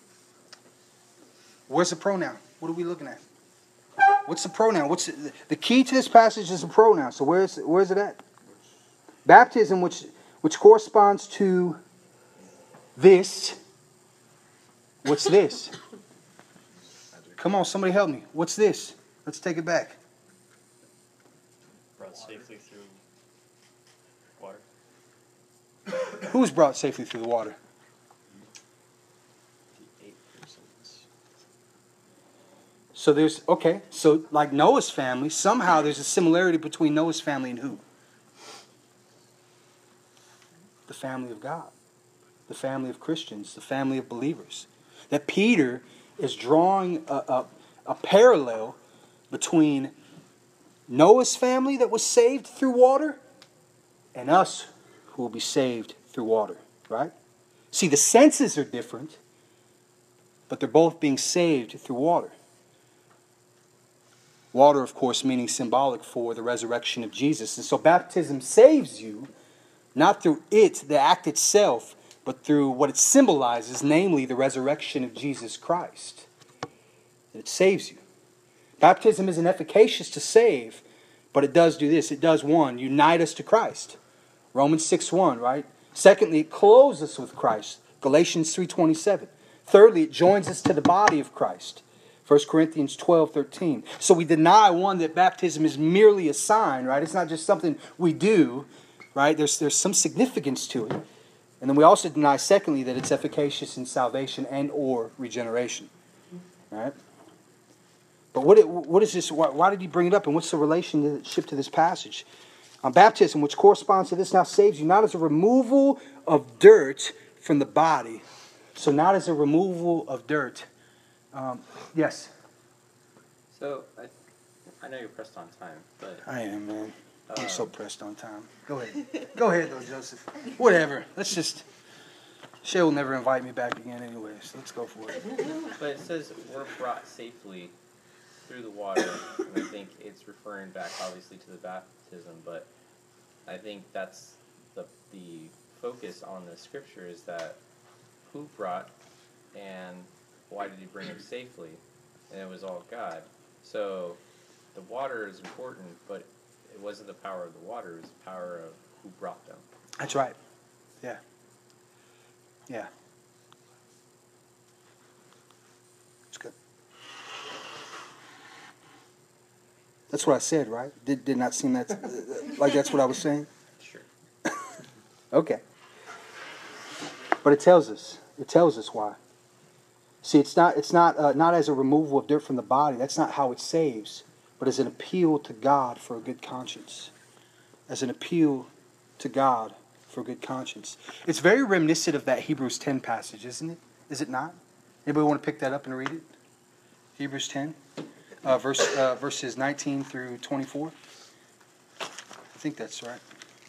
Speaker 3: Where's the pronoun? What are we looking at? What's the pronoun? What's the, the key to this passage is the pronoun. So where's where's it at? Baptism, which which corresponds to this. What's this? Come on, somebody help me. What's this? Let's take it back.
Speaker 11: Brought safely through water.
Speaker 3: Who's brought safely through the water?
Speaker 11: The eight persons.
Speaker 3: So there's, okay, so like Noah's family, somehow there's a similarity between Noah's family and who? The family of God. The family of Christians. The family of believers. That Peter is drawing a, a, a parallel between Noah's family that was saved through water and us who will be saved through water, right? See, the senses are different, but they're both being saved through water. Water, of course, meaning symbolic for the resurrection of Jesus. And so baptism saves you, not through it, the act itself, but through what it symbolizes, namely the resurrection of Jesus Christ. It saves you. Baptism isn't efficacious to save, but it does do this. It does, one, unite us to Christ. Romans six one, right? Secondly, it clothes us with Christ. Galatians three twenty-seven. Thirdly, it joins us to the body of Christ. First Corinthians twelve thirteen. So we deny, one, that baptism is merely a sign, right? It's not just something we do, right? There's, there's some significance to it. And then we also deny, secondly, that it's efficacious in salvation and or regeneration. Right? But what it, what is this? Why, why did he bring it up? And what's the relationship to this passage? Um, baptism, which corresponds to this, now saves you not as a removal of dirt from the body. So not as a removal of dirt. Um, yes?
Speaker 6: So, I, I know you're pressed on time, but
Speaker 3: I am, man. I'm
Speaker 6: Um,
Speaker 3: so pressed on time. Go ahead. Go ahead, though, Joseph. Whatever. Let's just... Shay will never invite me back again anyway, so let's go for it.
Speaker 6: but it says we're brought safely through the water, and I think it's referring back obviously to the baptism, but I think that's the the focus on the scripture is that who brought and why did he bring him safely? And it was all God. So the water is important, but it wasn't the power of the water, it was the power of who brought them.
Speaker 3: That's right. Yeah. Yeah. It's good. That's what I said, right? Did did not seem that like that's what I was saying?
Speaker 6: Sure.
Speaker 3: Okay. But it tells us. It tells us why. See, it's not it's not uh, not as a removal of dirt from the body. That's not how it saves, but as an appeal to God for a good conscience. As an appeal to God for a good conscience. It's very reminiscent of that Hebrews ten passage, isn't it? Is it not? Anybody want to pick that up and read it? Hebrews ten, uh, verse uh, verses nineteen through twenty-four. I think that's right.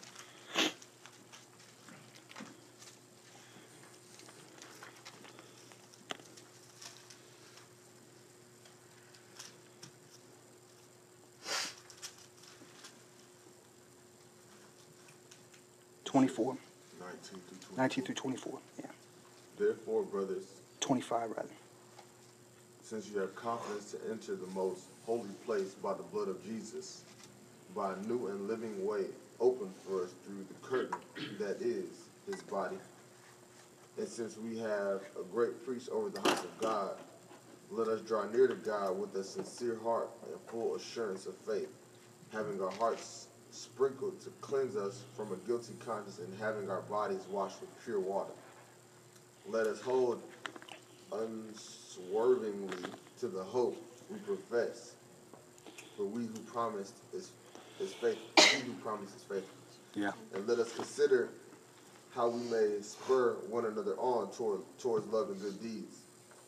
Speaker 3: twenty-four.
Speaker 7: nineteen through twenty-four.
Speaker 3: nineteen through twenty-four. Yeah.
Speaker 7: Therefore, brothers,
Speaker 3: twenty-five rather.
Speaker 7: since you have confidence to enter the most holy place by the blood of Jesus, by a new and living way opened for us through the curtain that is his body. And since we have a great priest over the house of God, let us draw near to God with a sincere heart and full assurance of faith, having our hearts sprinkled to cleanse us from a guilty conscience and having our bodies washed with pure water. Let us hold unswervingly to the hope we profess, for we who promised is, is faithful. He who promised is faithful.
Speaker 3: Yeah.
Speaker 7: And let us consider how we may spur one another on toward, towards love and good deeds,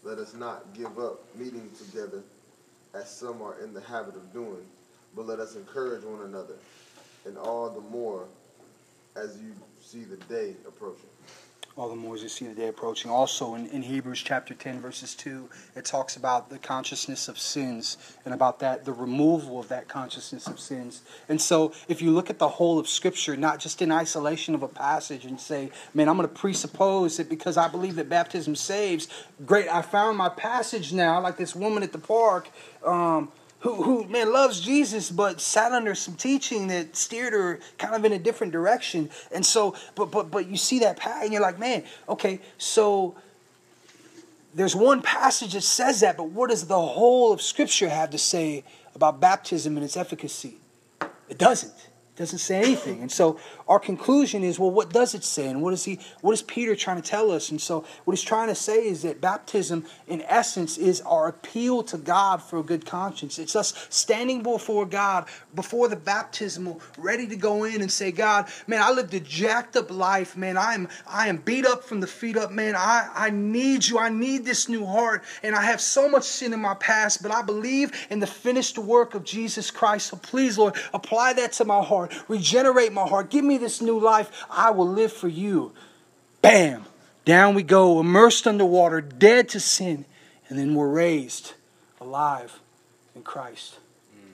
Speaker 7: let us not give up meeting together as some are in the habit of doing, but let us encourage one another, and all the more as you see the day approaching.
Speaker 3: All the more as you see the day approaching. Also in, in Hebrews chapter ten, verses two, it talks about the consciousness of sins and about that, the removal of that consciousness of sins. And so if you look at the whole of Scripture, not just in isolation of a passage and say, man, I'm going to presuppose that because I believe that baptism saves, great, I found my passage now, like this woman at the park, um, Who, who, man, loves Jesus, but sat under some teaching that steered her kind of in a different direction. And so, but but but you see that path, and you're like, man, okay, so there's one passage that says that, but what does the whole of Scripture have to say about baptism and its efficacy? It doesn't. It doesn't say anything. And so our conclusion is, well, what does it say? And what is he? What is Peter trying to tell us? And so what he's trying to say is that baptism, in essence, is our appeal to God for a good conscience. It's us standing before God, before the baptismal, ready to go in and say, God, man, I lived a jacked up life, man. I am I am beat up from the feet up, man. I, I need you. I need this new heart. And I have so much sin in my past, but I believe in the finished work of Jesus Christ. So please, Lord, apply that to my heart. Regenerate my heart. Give me this new life. I will live for you. Bam! Down we go, immersed underwater, dead to sin. And then we're raised alive in Christ. Mm.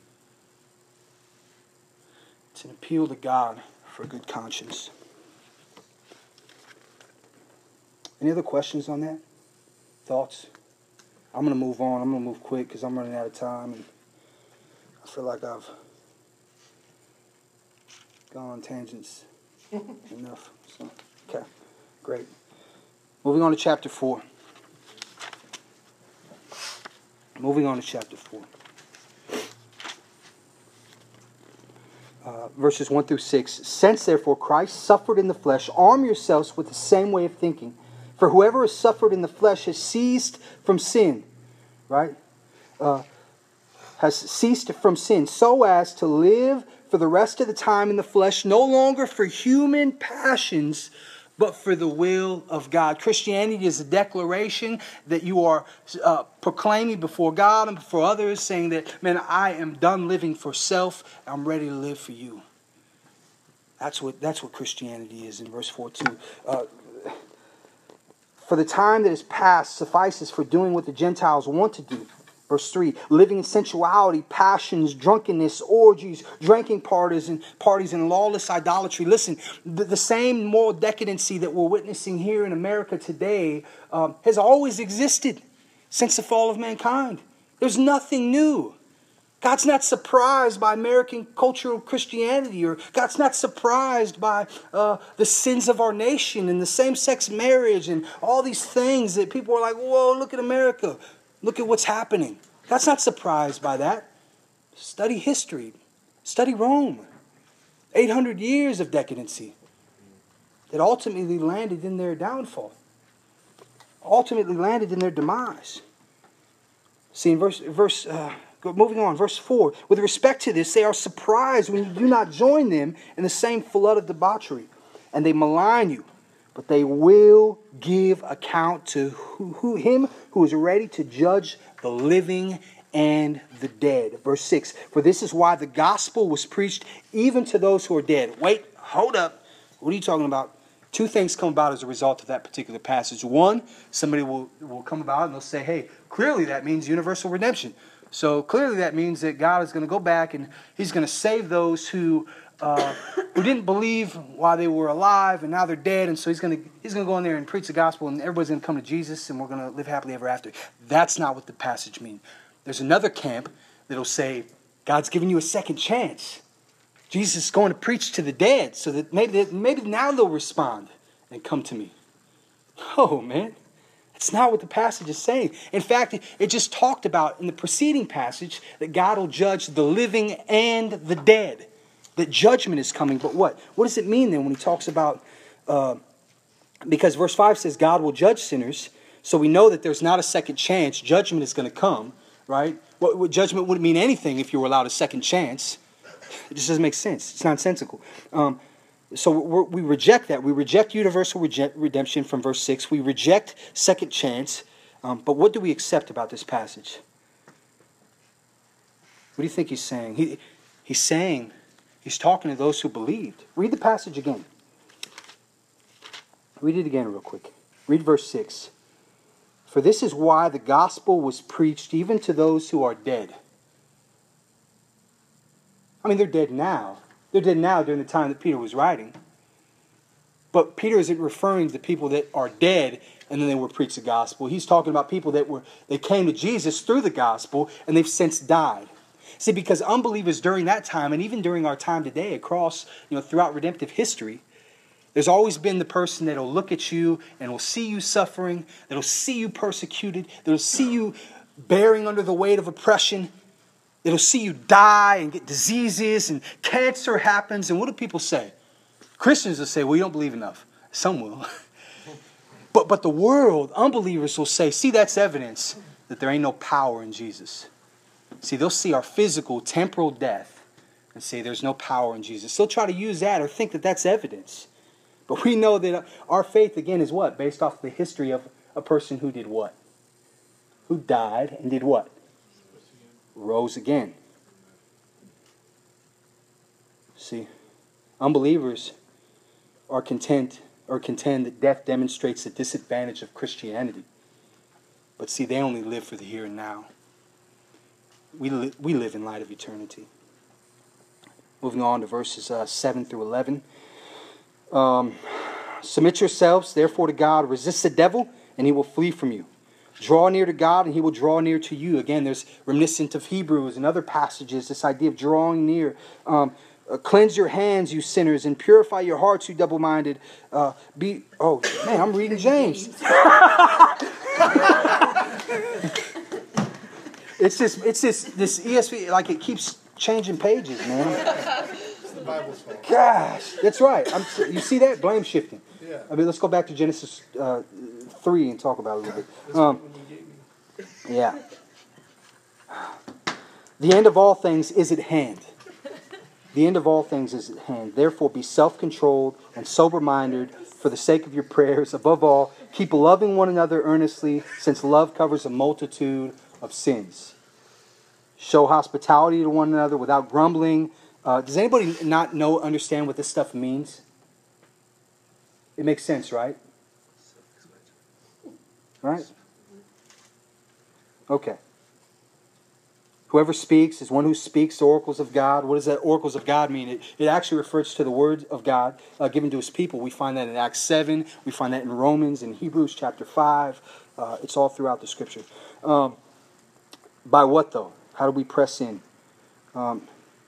Speaker 3: It's an appeal to God for a good conscience. Any other questions on that? Thoughts? I'm going to move on. I'm going to move quick because I'm running out of time. And I feel like I've gone on tangents enough. So, okay, great. Moving on to chapter four. Moving on to chapter four. Uh, verses one through six. Since therefore Christ suffered in the flesh, arm yourselves with the same way of thinking. For whoever has suffered in the flesh has ceased from sin. Right? Uh, has ceased from sin so as to live for the rest of the time in the flesh, no longer for human passions, but for the will of God. Christianity is a declaration that you are uh, proclaiming before God and before others, saying that, man, I am done living for self. I'm ready to live for you. That's what that's what Christianity is in verse four two. Uh, for the time that is past suffices for doing what the Gentiles want to do. Verse three, living in sensuality, passions, drunkenness, orgies, drinking parties, and parties and lawless idolatry. Listen, the, the same moral decadency that we're witnessing here in America today um, has always existed since the fall of mankind. There's nothing new. God's not surprised by American cultural Christianity, or God's not surprised by uh, the sins of our nation and the same-sex marriage and all these things that people are like, whoa, look at America. Look at what's happening. God's not surprised by that. Study history. Study Rome. eight hundred years of decadency that ultimately landed in their downfall. Ultimately landed in their demise. See, in verse, verse uh, moving on, verse four. With respect to this, they are surprised when you do not join them in the same flood of debauchery. And they malign you. But they will give account to who, who, him who is ready to judge the living and the dead. Verse six, for this is why the gospel was preached even to those who are dead. Wait, hold up. What are you talking about? Two things come about as a result of that particular passage. One, somebody will, will come about and they'll say, hey, clearly that means universal redemption. So clearly that means that God is going to go back and he's going to save those who uh, who didn't believe while they were alive and now they're dead. And so he's going to he's going to go in there and preach the gospel and everybody's going to come to Jesus and we're going to live happily ever after. That's not what the passage means. There's another camp that'll say, God's giving you a second chance. Jesus is going to preach to the dead so that maybe, maybe now they'll respond and come to me. Oh, man. That's not what the passage is saying. In fact, it, it just talked about in the preceding passage that God will judge the living and the dead. That judgment is coming. But what? What does it mean then when he talks about... Uh, because verse five says God will judge sinners. So we know that there's not a second chance. Judgment is going to come. Right? What, what judgment wouldn't mean anything if you were allowed a second chance. It just doesn't make sense. It's nonsensical. Um, so we're, we reject that. We reject universal reject redemption from verse six. We reject second chance. Um, but what do we accept about this passage? What do you think he's saying? He, he's saying, he's talking to those who believed. Read the passage again. Read it again real quick. Read verse six. For this is why the gospel was preached even to those who are dead. I mean, they're dead now. They're dead now during the time that Peter was writing. But Peter isn't referring to people that are dead and then they were preached the gospel. He's talking about people that were they came to Jesus through the gospel and they've since died. See, because unbelievers during that time and even during our time today across, you know, throughout redemptive history, there's always been the person that'll look at you and will see you suffering, that'll see you persecuted, that'll see you bearing under the weight of oppression, that'll see you die and get diseases and cancer happens. And what do people say? Christians will say, well, you don't believe enough. Some will. But, but the world, unbelievers will say, see, that's evidence that there ain't no power in Jesus. See, they'll see our physical, temporal death and say there's no power in Jesus. They'll try to use that or think that that's evidence. But we know that our faith, again, is what? Based off the history of a person who did what? Who died and did what? Rose again. See, unbelievers are content or contend that death demonstrates the disadvantage of Christianity. But see, they only live for the here and now. We, li- we live in light of eternity. Moving on to verses uh, seven through eleven. Um, Submit yourselves, therefore, to God. Resist the devil, and he will flee from you. Draw near to God, and he will draw near to you. Again, there's reminiscent of Hebrews and other passages, this idea of drawing near. Um, uh, cleanse your hands, you sinners, and purify your hearts, you double-minded. Uh, be oh man, I'm reading James. It's this, it's this, this E S V, like it keeps changing pages, man.
Speaker 5: It's the Bible's fault.
Speaker 3: Gosh, that's right. I'm, you see that? Blame shifting.
Speaker 5: Yeah.
Speaker 3: I mean, let's go back to Genesis uh, three and talk about it a little bit. Um, yeah. The end of all things is at hand. The end of all things is at hand. Therefore, be self-controlled and sober-minded for the sake of your prayers. Above all, keep loving one another earnestly, since love covers a multitude of sins. Show hospitality to one another without grumbling. Uh, does anybody not know, understand what this stuff means? It makes sense, right? Right? Okay. Whoever speaks is one who speaks the oracles of God. What does that oracles of God mean? It, it actually refers to the word of God uh, given to his people. We find that in Acts seven. We find that in Romans, in Hebrews chapter five. Uh, it's all throughout the scripture. Um, by what, though? How do we press in? Um,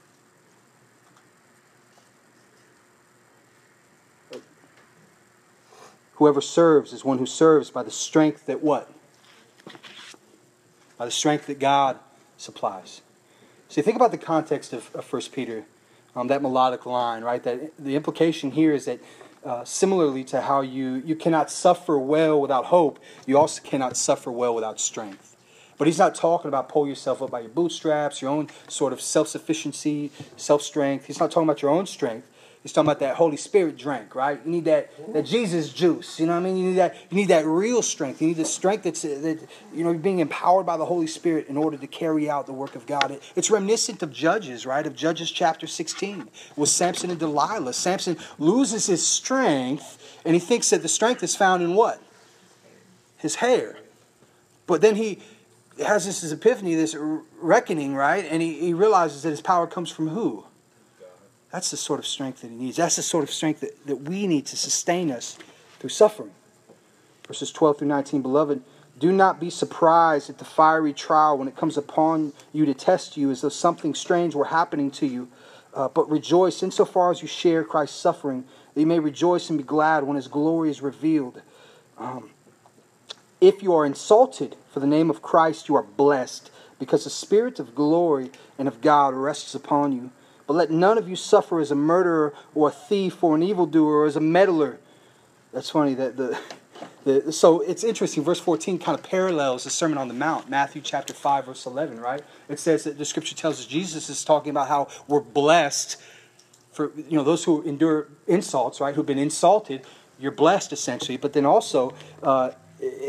Speaker 3: whoever serves is one who serves by the strength that what? By the strength that God supplies. See, think about the context of, of First Peter, um, that melodic line, right? That the implication here is that uh, similarly to how you, you cannot suffer well without hope, you also cannot suffer well without strength. But he's not talking about pull yourself up by your bootstraps, your own sort of self-sufficiency, self-strength. He's not talking about your own strength. He's talking about that Holy Spirit drink, right? You need that, that Jesus juice. You know what I mean? You need that. You need that real strength. You need the strength that's that you know being empowered by the Holy Spirit in order to carry out the work of God. It, it's reminiscent of Judges, right? Of Judges chapter sixteen with Samson and Delilah. Samson loses his strength, and he thinks that the strength is found in what? His hair. But then he has this, this epiphany, this reckoning, right? And he, he realizes that his power comes from who? That's the sort of strength that he needs. That's the sort of strength that, that we need to sustain us through suffering. Verses twelve through nineteen, beloved, do not be surprised at the fiery trial when it comes upon you to test you as though something strange were happening to you. Uh, but rejoice insofar as you share Christ's suffering, that you may rejoice and be glad when his glory is revealed. Um, if you are insulted for the name of Christ, you are blessed, because the Spirit of glory and of God rests upon you. But let none of you suffer as a murderer or a thief or an evildoer or as a meddler. That's funny. That the, the so it's interesting. Verse fourteen kind of parallels the Sermon on the Mount, Matthew chapter five, verse eleven. Right? It says that the Scripture tells us Jesus is talking about how we're blessed for you know those who endure insults, right? Who've been insulted. You're blessed essentially. But then also, uh,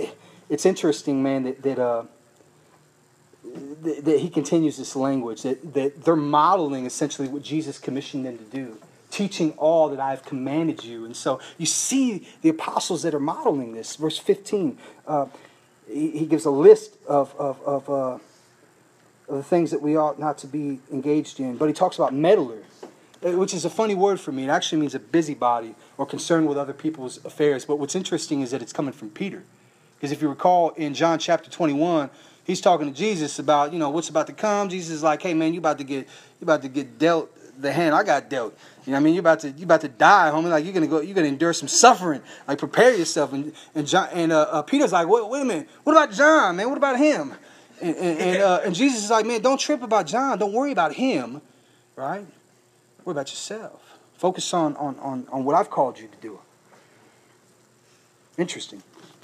Speaker 3: it's interesting, man, that that, uh, that, that he continues this language, that, that they're modeling essentially what Jesus commissioned them to do, teaching all that I have commanded you. And so you see the apostles that are modeling this. Verse fifteen, uh, he, he gives a list of, of, of, uh, of the things that we ought not to be engaged in. But he talks about meddler, which is a funny word for me. It actually means a busybody or concerned with other people's affairs. But what's interesting is that it's coming from Peter. Because if you recall in John chapter twenty-one, he's talking to Jesus about, you know, what's about to come. Jesus is like, hey man, you about to get you about to get dealt the hand I got dealt. You know what I mean? You about to you about to die, homie. Like you're gonna go, you're gonna endure some suffering. Like prepare yourself. And and John and uh, uh, Peter's like, wait, wait a minute, what about John, man? What about him? And and and, uh, and Jesus is like, man, don't trip about John. Don't worry about him, right? Worry about yourself. Focus on on on, on what I've called you to do. Interesting.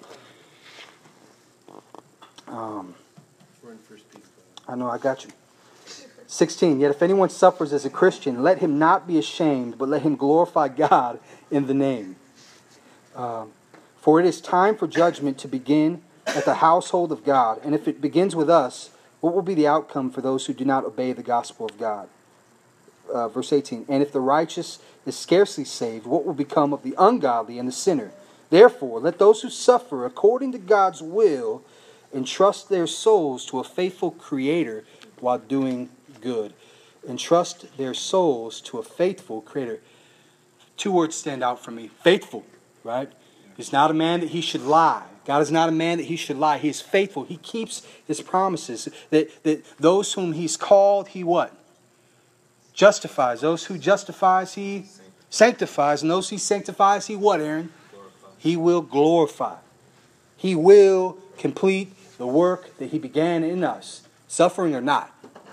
Speaker 3: Um,
Speaker 5: We're in First Peter.
Speaker 3: I know, I got you. sixteen, yet if anyone suffers as a Christian, let him not be ashamed, but let him glorify God in the name. Um, for it is time for judgment to begin at the household of God. And if it begins with us, what will be the outcome for those who do not obey the gospel of God? Uh, verse eighteen, and if the righteous is scarcely saved, what will become of the ungodly and the sinner? Therefore, let those who suffer according to God's will entrust their souls to a faithful Creator while doing good. Entrust their souls to a faithful Creator. Two words stand out for me. Faithful, right? He's not a man that he should lie. God is not a man that he should lie. He is faithful. He keeps his promises. That, that those whom he's called, he what? Justifies. Those who justifies, he sanctifies. And those he sanctifies, he what, Aaron? He will glorify. He will complete the work that he began in us, suffering or not.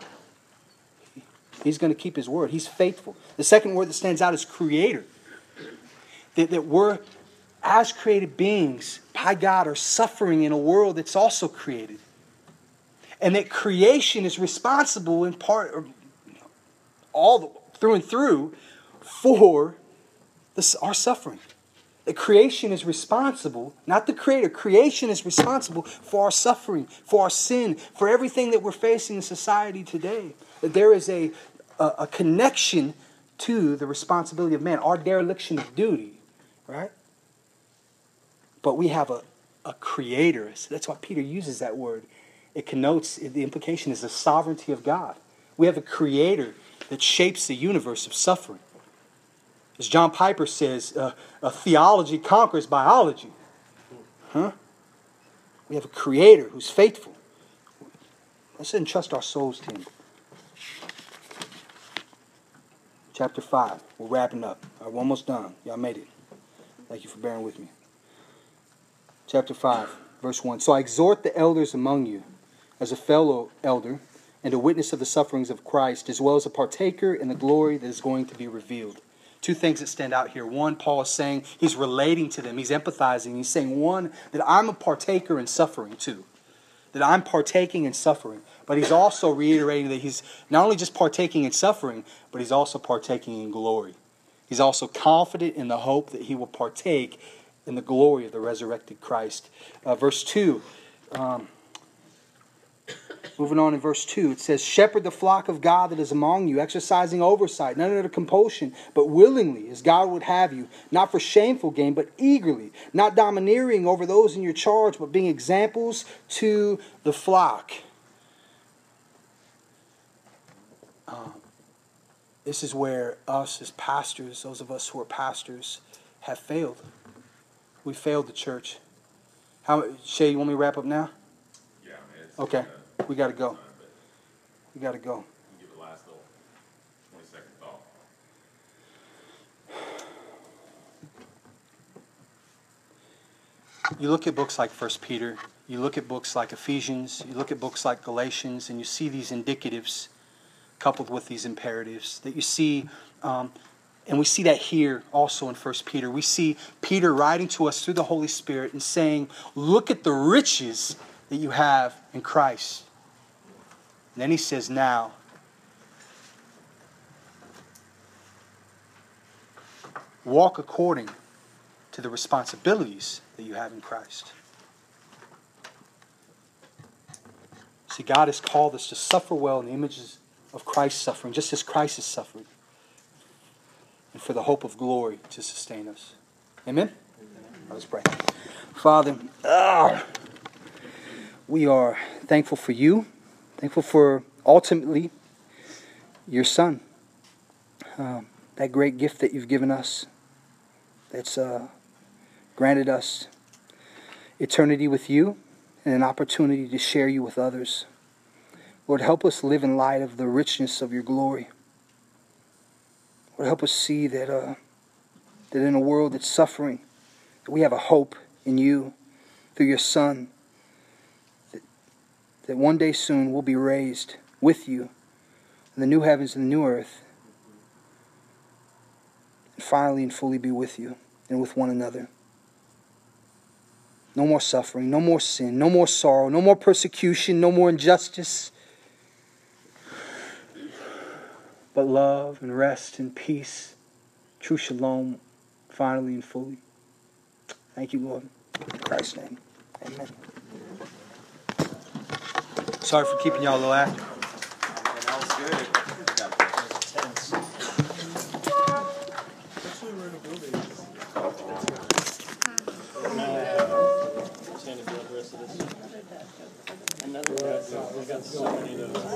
Speaker 3: He's going to keep his word. He's faithful. The second word that stands out is creator. That, that we're, as created beings, by God, are suffering in a world that's also created. And that creation is responsible in part, or all the, through and through, for this, our suffering. The creation is responsible, not the creator. Creation is responsible for our suffering, for our sin, for everything that we're facing in society today. That there is a, a, a connection to the responsibility of man, our dereliction of duty, right? But we have a, a creator. That's why Peter uses that word. It connotes, the implication is the sovereignty of God. We have a creator that shapes the universe of suffering. As John Piper says, uh, a theology conquers biology. Huh? We have a creator who's faithful. Let's entrust our souls to him. Chapter five. We're wrapping up. All right, we're almost done. Y'all made it. Thank you for bearing with me. Chapter five, verse one. So I exhort the elders among you, as a fellow elder, and a witness of the sufferings of Christ, as well as a partaker in the glory that is going to be revealed. Two things that stand out here. One, Paul is saying, he's relating to them. He's empathizing. He's saying, one, that I'm a partaker in suffering too. That I'm partaking in suffering. But he's also reiterating that he's not only just partaking in suffering, but he's also partaking in glory. He's also confident in the hope that he will partake in the glory of the resurrected Christ. Uh, verse two, um, moving on in verse two, it says, shepherd the flock of God that is among you, exercising oversight, none under compulsion, but willingly, as God would have you, not for shameful gain, but eagerly, not domineering over those in your charge, but being examples to the flock. Um, this is where us as pastors, those of us who are pastors, have failed. We failed the church. How, Shay, you want me to wrap up now?
Speaker 1: Yeah, man. It's,
Speaker 3: Okay.
Speaker 1: Uh,
Speaker 3: We got to go.
Speaker 1: time, but
Speaker 3: We got to go.
Speaker 1: you give the last little twenty second thought.
Speaker 3: You look at books like First Peter, you look at books like Ephesians, you look at books like Galatians, and you see these indicatives coupled with these imperatives that you see, um, and we see that here also in First Peter. We see Peter writing to us through the Holy Spirit and saying, look at the riches that you have in Christ. And then he says, now, walk according to the responsibilities that you have in Christ. See, God has called us to suffer well in the images of Christ's suffering, just as Christ has suffered, and for the hope of glory to sustain us. Amen? Let's pray. Father, ah, we are thankful for you, thankful for ultimately your Son, um, that great gift that you've given us, that's uh, granted us eternity with you and an opportunity to share you with others. Lord, help us live in light of the richness of your glory. Lord, help us see that uh, that in a world that's suffering, that we have a hope in you through your Son, that, that one day soon we'll be raised with you in the new heavens and the new earth, and finally and fully be with you and with one another. No more suffering, no more sin, no more sorrow, no more persecution, no more injustice, but love and rest and peace, true shalom, finally and fully. Thank you, Lord. In Christ's name, amen. Sorry for keeping y'all a little after.
Speaker 2: That was good.
Speaker 11: Especially we're in a building. Stand and do the rest of this. Another. We got so many of those.